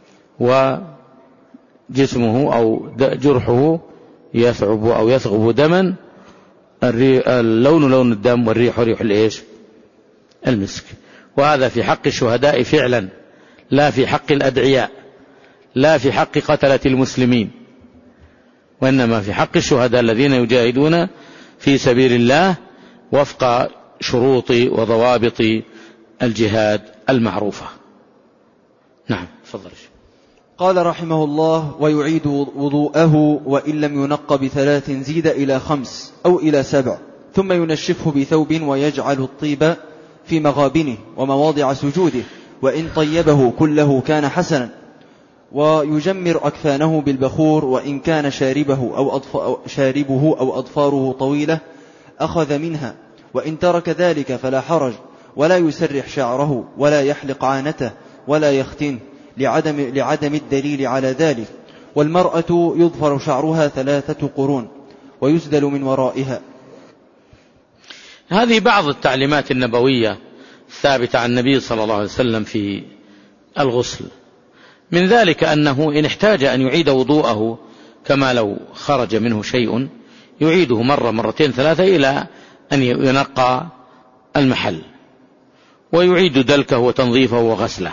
وجسمه أو جرحه يثعب أو يثغب دما، اللون لون الدم والريح ريح المسك. وهذا في حق الشهداء فعلا، لا في حق الأدعياء، لا في حق قتلة المسلمين، وإنما في حق الشهداء الذين يجاهدون في سبيل الله وفق شروط وضوابط الجهاد المعروفة. نعم، تفضل. قال رحمه الله: ويعيد وضوءه وإن لم ينق ب3 زيد إلى 5 أو إلى 7، ثم ينشفه بثوب ويجعل الطيب في مغابنه ومواضع سجوده، وإن طيبه كله كان حسنا، ويجمر أكفانه بالبخور، وإن كان شاربه أو أظفاره طويلة أخذ منها، وإن ترك ذلك فلا حرج، ولا يسرح شعره ولا يحلق عانته ولا يختن لعدم الدليل على ذلك. والمرأة يظفر شعرها 3 قرون ويسدل من ورائها. هذه بعض التعليمات النبوية الثابتة عن النبي صلى الله عليه وسلم في الغسل. من ذلك أنه إن احتاج أن يعيد وضوءه كما لو خرج منه شيء يعيده مرة مرتين ثلاثة إلى أن ينقى المحل، ويعيد دلكه وتنظيفه وغسله.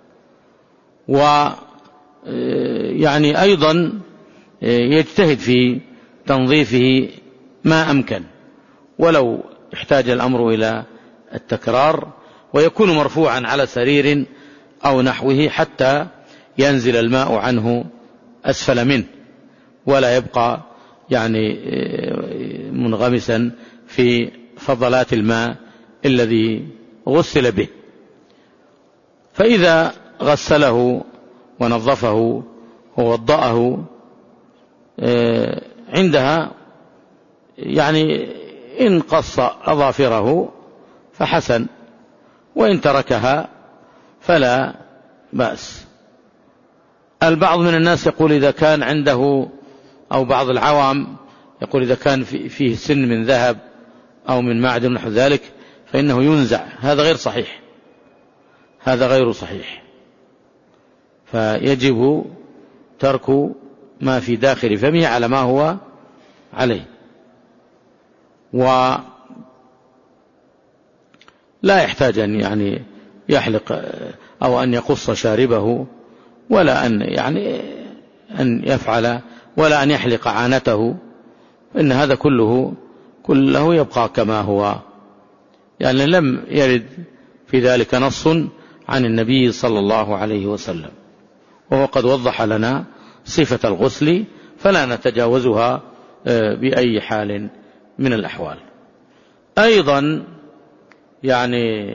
ويعني أيضا يجتهد في تنظيفه ما أمكن ولو احتاج الأمر إلى التكرار، ويكون مرفوعا على سرير أو نحوه حتى ينزل الماء عنه أسفل منه ولا يبقى يعني منغمسا في فضلات الماء الذي غسل به. فإذا غسله ونظفه ووضأه عندها يعني إن قص أظافره فحسن، وإن تركها فلا بأس. البعض من الناس يقول إذا كان عنده، أو بعض العوام يقول إذا كان فيه سن من ذهب أو من معدن نحو ذلك فإنه ينزع. هذا غير صحيح، هذا غير صحيح. فيجب ترك ما في داخل فمه على ما هو عليه، ولا يحتاج أن يعني يحلق أو أن يقص شاربه، ولا أن يعني أن يفعل، ولا أن يحلق عانته، إن هذا كله يبقى كما هو، يعني لم يرد في ذلك نص عن النبي صلى الله عليه وسلم، وهو قد وضح لنا صفة الغسل فلا نتجاوزها بأي حال من الأحوال. أيضا يعني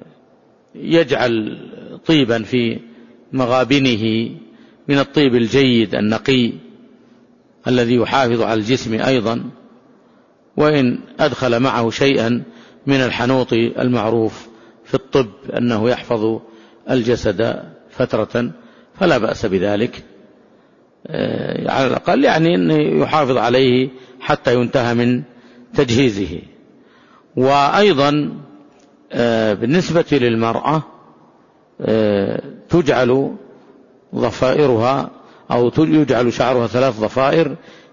يجعل طيبا في مغابنه من الطيب الجيد النقي الذي يحافظ على الجسم أيضا، وإن أدخل معه شيئا من الحنوط المعروف في الطب أنه يحفظ الجسد فترة فلا بأس بذلك على الأقل، يعني أنه يحافظ عليه حتى ينتهى من تجهيزه. وأيضا بالنسبة للمرأة تجعل ضفائرها أو يجعل شعرها 3 ضفائر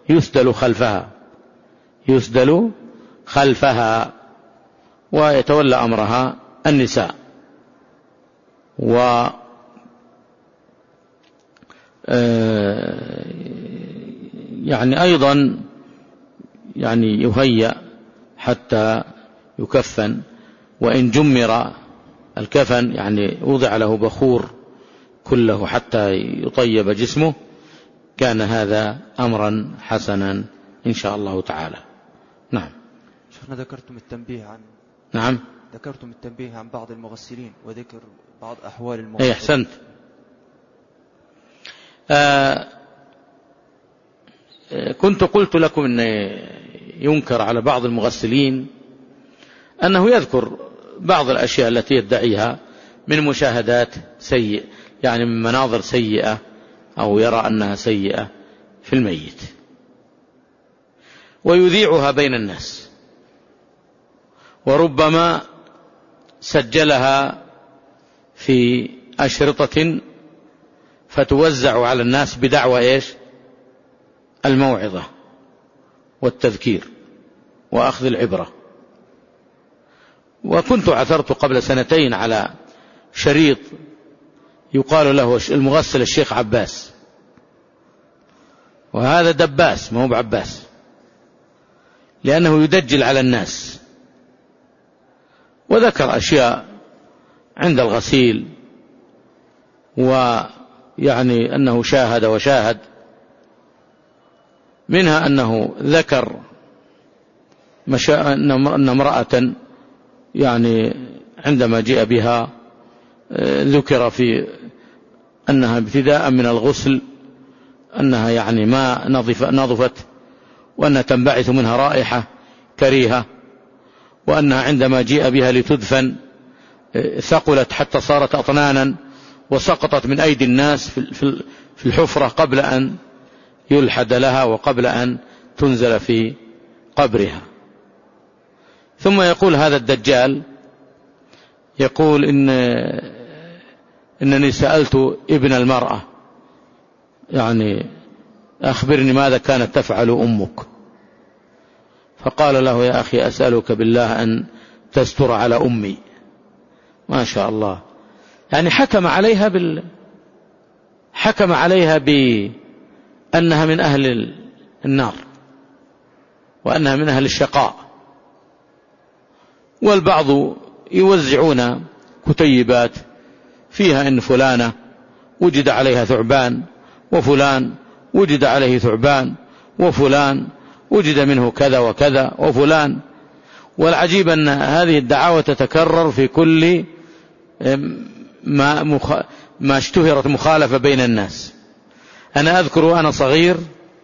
يسدل خلفها ويتولى أمرها النساء. يعني أيضا يعني يهيأ حتى يكفن، وإن جمر الكفن يعني وضع له بخور كله حتى يطيب جسمه كان هذا أمرا حسنا إن شاء الله تعالى. نعم. شيخنا ذكرتم التنبيه عن نعم ذكرتم التنبيه عن بعض المغسلين وذكر بعض أحوال المغسلين. أي أحسنت. كنت قلت لكم أن ينكر على بعض المغسلين أنه يذكر بعض الأشياء التي يدعيها من مشاهدات سيئة، يعني من مناظر سيئة أو يرى أنها سيئة في الميت، ويذيعها بين الناس، وربما سجلها في أشرطة فتوزع على الناس بدعوى الموعظة والتذكير وأخذ العبرة. وكنت عثرت قبل 2 على شريط يقال له المغسل الشيخ عباس، وهذا دباس ما هو بعباس، لأنه يدجل على الناس، وذكر أشياء عند الغسيل، ويعني أنه شاهد منها أنه ذكر أن امرأة يعني عندما جاء بها ذكر في أنها ابتداء من الغسل أنها يعني ما نظفت، وأنها تنبعث منها رائحة كريهة، وأنها عندما جاء بها لتدفن ثقلت حتى صارت أطنانا وسقطت من أيدي الناس في الحفرة قبل أن يلحد لها وقبل أن تنزل في قبرها. ثم يقول هذا الدجال يقول إن إنني سألت ابن المرأة يعني أخبرني ماذا كانت تفعل أمك، فقال له يا أخي أسألك بالله أن تستر على أمي. ما شاء الله، يعني حكم عليها بأنها من أهل النار وأنها من أهل الشقاء. والبعض يوزعون كتيبات فيها إن فلانة وجد عليها ثعبان، وفلان وجد عليه ثعبان، وفلان وجد منه كذا وكذا، وفلان. والعجيب أن هذه الدعاوى تتكرر في كل ما اشتهرت مخالفة بين الناس. أنا أذكر وأنا صغير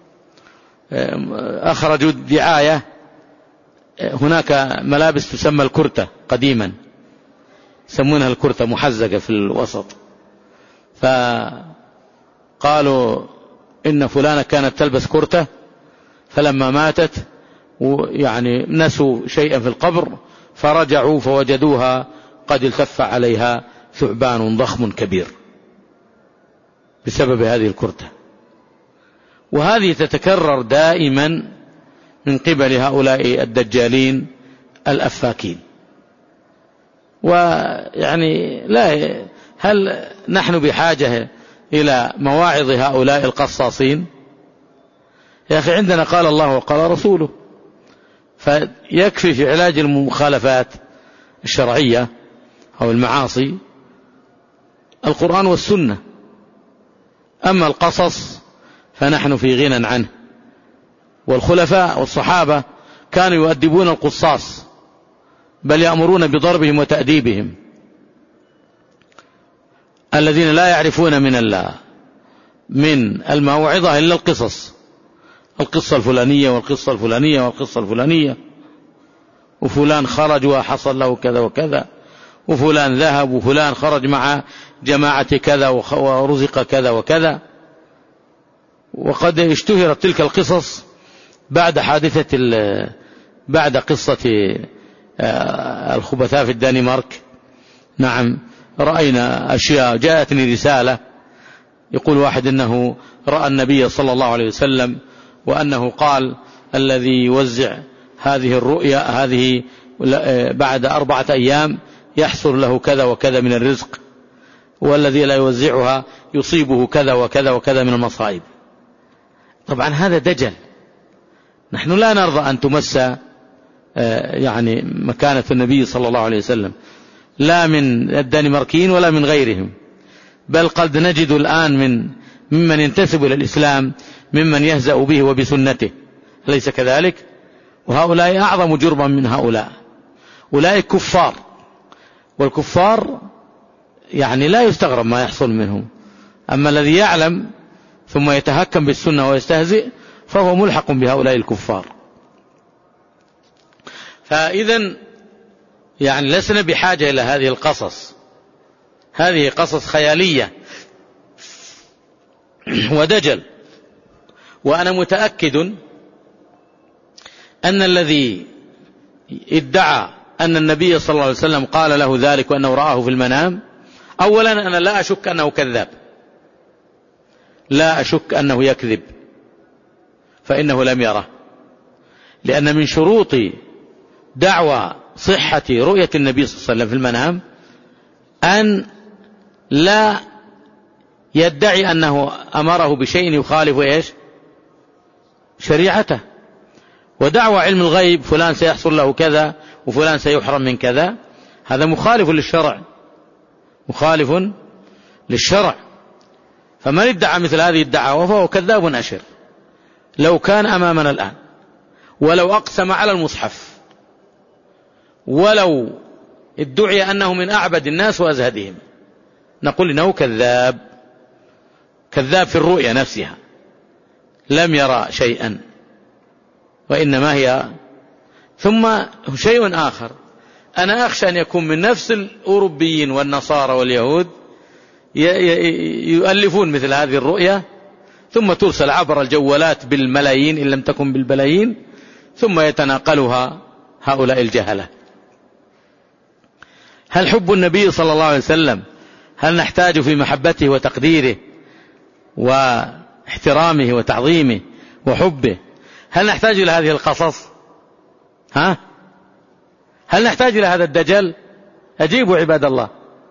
أخرجوا دعاية، هناك ملابس تسمى الكرتة قديما، يسمونها الكرتة محزقة في الوسط، فقالوا إن فلانة كانت تلبس كرتة، فلما ماتت يعني نسوا شيئا في القبر، فرجعوا فوجدوها قد التف عليها ثعبان ضخم كبير بسبب هذه الكرتة. وهذه تتكرر دائما من قبل هؤلاء الدجالين الأفاكين. ويعني هل نحن بحاجة إلى مواعظ هؤلاء القصاصين؟ يا أخي عندنا قال الله وقال رسوله، فيكفي في علاج المخالفات الشرعية أو المعاصي القرآن والسنة. أما القصص فنحن في غنى عنه. والخلفاء والصحابة كانوا يؤدبون القصاص، بل يأمرون بضربهم وتأديبهم، الذين لا يعرفون من الموعظة إلا القصة الفلانية والقصة الفلانية والقصة الفلانية، وفلان خرج وحصل له كذا وكذا، وفلان ذهب، وفلان خرج مع جماعة كذا ورزق كذا وكذا. وقد اشتهرت تلك القصص بعد قصة الخبثاء في الدنمارك. نعم، رأينا أشياء. جاءتني رسالة يقول واحد إنه رأى النبي صلى الله عليه وسلم، وأنه قال الذي يوزع هذه الرؤيا هذه بعد 4 أيام يحصل له كذا وكذا من الرزق، والذي لا يوزعها يصيبه كذا وكذا وكذا من المصائب. طبعا هذا دجل. نحن لا نرضى أن تمس يعني مكانة النبي صلى الله عليه وسلم، لا من الدنماركيين ولا من غيرهم، بل قد نجد الآن ممن ينتسب إلى الإسلام ممن يهزأ به وبسنته، أليس كذلك؟ وهؤلاء أعظم جرما من هؤلاء. أولئك كفار، والكفار يعني لا يستغرب ما يحصل منهم. أما الذي يعلم ثم يتهكم بالسنة ويستهزئ فهو ملحق بهؤلاء الكفار. فإذن يعني لسنا بحاجة إلى هذه القصص، هذه قصص خيالية ودجل. وأنا متأكد أن الذي ادعى أن النبي صلى الله عليه وسلم قال له ذلك وأنه رآه في المنام، أولا أنا لا أشك أنه كذاب، لا أشك أنه يكذب، فإنه لم يره. لأن من شروط دعوى صحة رؤية النبي صلى الله عليه وسلم في المنام أن لا يدعي أنه أمره بشيء يخالف شريعته. ودعوى علم الغيب فلان سيحصل له كذا وفلان سيحرم من كذا، هذا مخالف للشرع. فمن ادعى مثل هذه الدعوة فهو كذاب أشر، لو كان أمامنا الآن، ولو أقسم على المصحف، ولو ادعي أنه من أعبد الناس وأزهدهم، نقول إنه كذاب في الرؤيا نفسها، لم يرى شيئا، وإنما هي. ثم شيء آخر، أنا أخشى أن يكون من نفس الأوروبيين والنصارى واليهود يؤلفون مثل هذه الرؤيا، ثم ترسل عبر الجوالات بالملايين إن لم تكن بالبلايين، ثم يتناقلها هؤلاء الجهلة. هل حب النبي صلى الله عليه وسلم هل نحتاج في محبته وتقديره واحترامه وتعظيمه وحبه؟ هل نحتاج إلى هذه القصص؟ هل نحتاج إلى هذا الدجل؟ أجيبوا عباد الله.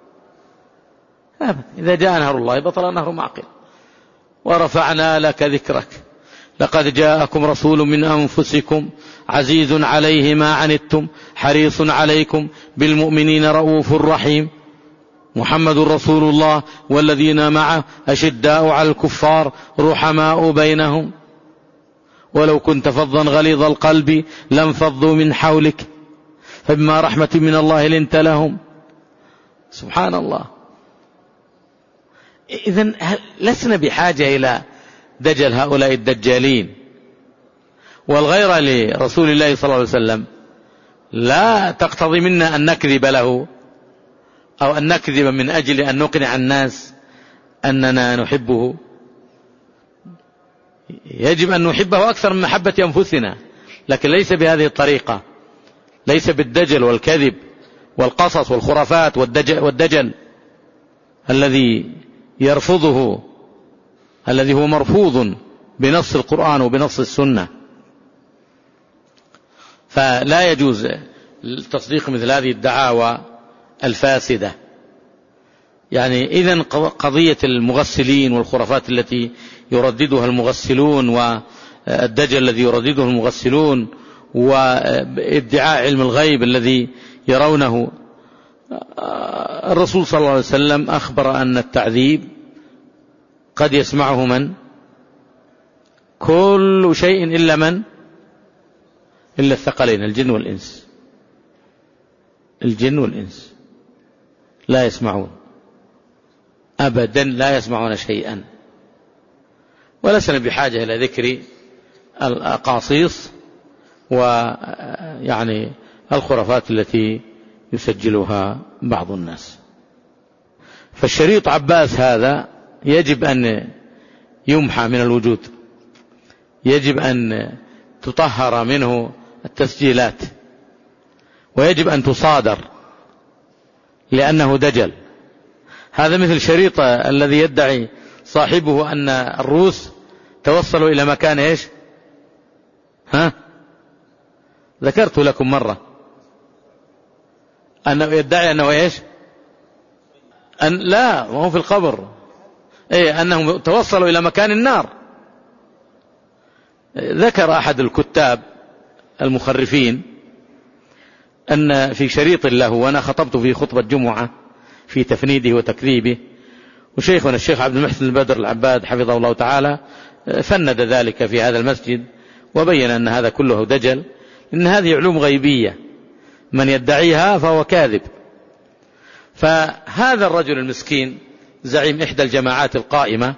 إذا جاء نهر الله بطل نهر معقل. ورفعنا لك ذكرك لقد جاءكم رسول من أنفسكم عزيز عليه ما عنتم حريص عليكم بالمؤمنين رؤوف رحيم محمد رسول الله والذين معه أشداء على الكفار رحماء بينهم ولو كنت فظا غليظ القلب لانفضوا من حولك فبما رحمة من الله لنت لهم. سبحان الله. إذن لسنا بحاجة إلى دجل هؤلاء الدجالين. والغيرة لرسول الله صلى الله عليه وسلم لا تقتضي منا أن نكذب له أو أن نكذب من أجل أن نقنع الناس أننا نحبه. يجب أن نحبه أكثر من محبة أنفسنا، لكن ليس بهذه الطريقة، ليس بالدجل والكذب والقصص والخرافات والدجل الذي يرفضه، الذي هو مرفوض بنص القرآن وبنص السنة. فلا يجوز تصديق مثل هذه الدعاوى الفاسدة. يعني إذن قضية المغسلين والخرافات التي يرددها المغسلون والدجل الذي يردده المغسلون وادعاء علم الغيب الذي يرونه، الرسول صلى الله عليه وسلم أخبر أن التعذيب قد يسمعه من؟ كل شيء إلا من؟ إلا الثقلين الجن والإنس. الجن والإنس لا يسمعون أبدا، لا يسمعون شيئا. ولسنا بحاجة إلى ذكر الأقاصيص ويعني الخرافات التي يسجلها بعض الناس. فالشريط عباس هذا يجب أن يمحى من الوجود، يجب أن تطهر منه التسجيلات، ويجب أن تصادر لأنه دجل. هذا مثل شريط الذي يدعي صاحبه أن الروس توصلوا إلى مكان إيش؟ ذكرت لكم مرة أنه يدعي أنه إيش؟ أن لا، وهو في القبر، أنهم توصلوا إلى مكان النار. ذكر أحد الكتاب المخرفين أن في شريط له، وأنا خطبت في خطبة جمعة في تفنيده وتكذيبه، وشيخنا الشيخ عبد المحسن البدر العباد حفظه الله تعالى فند ذلك في هذا المسجد وبين أن هذا كله دجل، إن هذه علوم غيبية من يدعيها فهو كاذب. فهذا الرجل المسكين زعيم إحدى الجماعات القائمة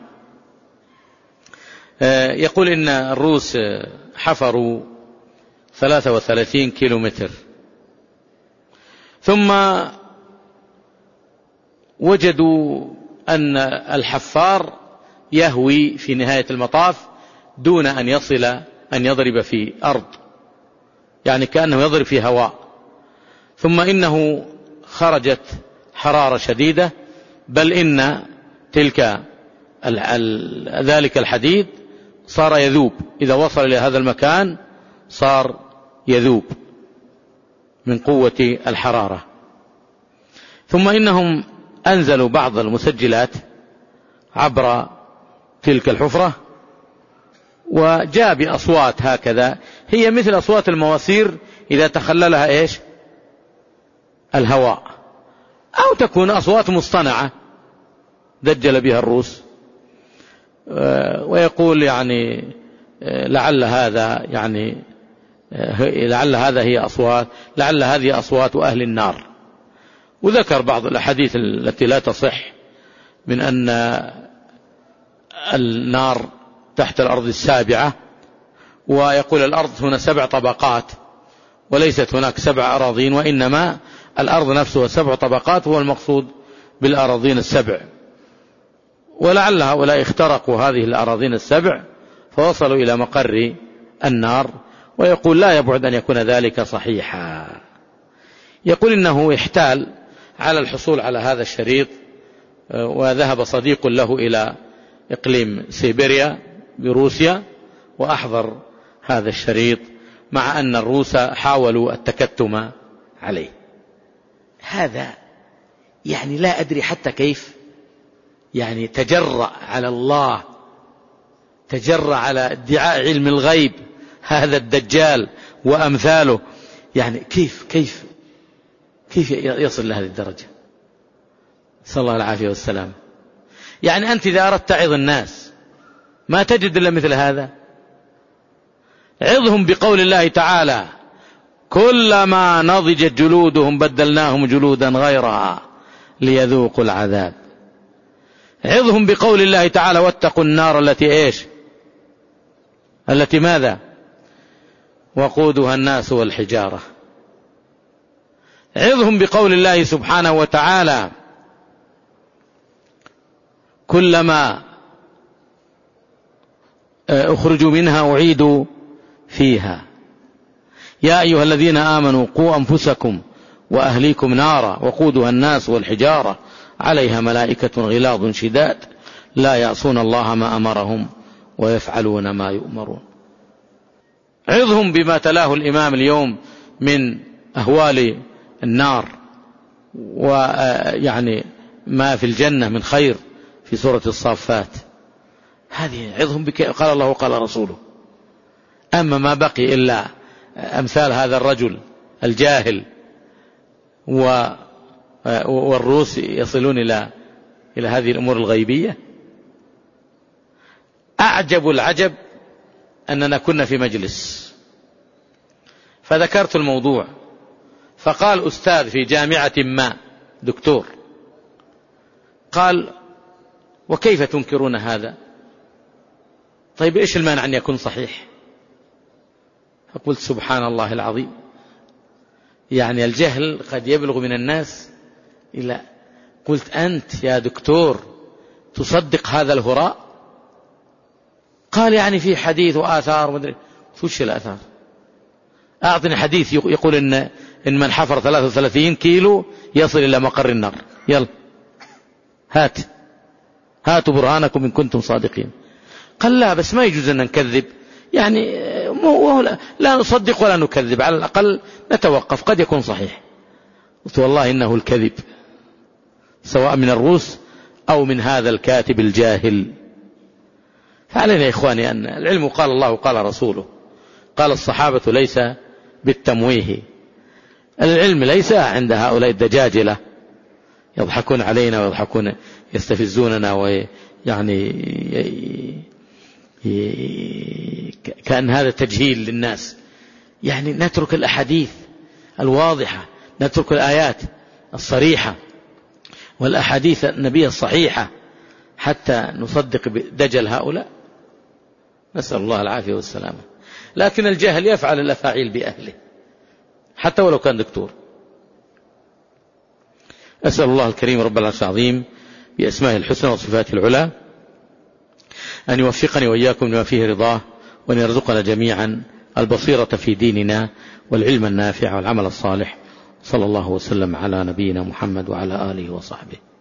يقول إن الروس حفروا 33 كيلومتر، ثم وجدوا أن الحفار يهوي في نهاية المطاف دون أن يصل أن يضرب في أرض، يعني كأنه يضرب في هواء. ثم إنه خرجت حرارة شديدة، بل إن ذلك الحديد صار يذوب، إذا وصل إلى هذا المكان صار يذوب من قوة الحرارة. ثم إنهم أنزلوا بعض المسجلات عبر تلك الحفرة، وجاء بأصوات هكذا هي مثل أصوات المواسير إذا تخللها إيش؟ الهواء، أو تكون أصوات مصطنعة دجل بها الروس. ويقول يعني لعل هذه أصوات أهل النار. وذكر بعض الأحاديث التي لا تصح من أن النار تحت الأرض السابعة، ويقول الأرض هنا 7 طبقات وليست هناك 7 أراضين، وإنما الأرض نفسها 7 طبقات، هو المقصود بالأراضين 7. ولعل هؤلاء اخترقوا هذه الأراضين 7 فوصلوا إلى مقر النار، ويقول لا يبعد أن يكون ذلك صحيحا. يقول إنه احتال على الحصول على هذا الشريط وذهب صديق له إلى إقليم سيبيريا بروسيا وأحضر هذا الشريط، مع أن الروس حاولوا التكتم عليه. هذا يعني لا أدري حتى كيف يعني تجرأ على الله، تجرأ على ادعاء علم الغيب هذا الدجال وأمثاله. يعني كيف يصل لهذه الدرجة؟ صلى الله العافية والسلام. يعني أنت إذا أردت تعظ الناس ما تجد إلا مثل هذا. عظهم بقول الله تعالى: كلما نضجت جلودهم بدلناهم جلودا غيرها ليذوقوا العذاب. عظهم بقول الله تعالى: واتقوا النار التي ماذا؟ وقودها الناس والحجارة. عظهم بقول الله سبحانه وتعالى: كلما أخرجوا منها أعيدوا فيها. يا أيها الذين آمنوا قوا أنفسكم وأهليكم نارا وقودها الناس والحجارة عليها ملائكة غلاظ شداد لا يعصون الله ما أمرهم ويفعلون ما يؤمرون. عظهم بما تلاه الإمام اليوم من أهوال النار، ويعني ما في الجنة من خير في سورة الصافات. هذه عظهم قال الله وقال رسوله. أما ما بقي إلا أمثال هذا الرجل الجاهل والروس يصلون إلى هذه الأمور الغيبية. أعجب العجب أننا كنا في مجلس فذكرت الموضوع، فقال أستاذ في جامعة ما دكتور، قال: وكيف تنكرون هذا؟ طيب إيش المانع أن يكون صحيح؟ فقلت: سبحان الله العظيم، يعني الجهل قد يبلغ من الناس إلى. قلت: أنت يا دكتور تصدق هذا الهراء؟ قال: يعني في حديث وآثار مدري. وش الآثار؟ أعطني حديث يقول إن من حفر 33 كيلو يصل إلى مقر النار. يلا هاتوا برهانكم إن كنتم صادقين. قال: لا، بس ما يجوز أن نكذب، يعني لا نصدق ولا نكذب، على الأقل نتوقف، قد يكون صحيح. قلت: والله إنه الكذب، سواء من الروس أو من هذا الكاتب الجاهل. فعلينا يا إخواني أن العلم قال الله وقال رسوله، قال الصحابة ليس بالتمويه. العلم ليس عند هؤلاء الدجاجلة يضحكون علينا ويضحكون يستفزوننا، ويعني كأن هذا تجهيل للناس. يعني نترك الأحاديث الواضحة، نترك الآيات الصريحة والأحاديث النبي الصحيحة حتى نصدق بدجل هؤلاء. نسأل الله العافية والسلامة. لكن الجاهل يفعل الأفاعيل بأهله حتى ولو كان دكتور. أسأل الله الكريم رب العرش العظيم بأسمائه الحسنى وصفاته العلى أن يوفقني وإياكم لما فيه رضاه، وأن يرزقنا جميعا البصيرة في ديننا والعلم النافع والعمل الصالح. صلى الله وسلم على نبينا محمد وعلى آله وصحبه.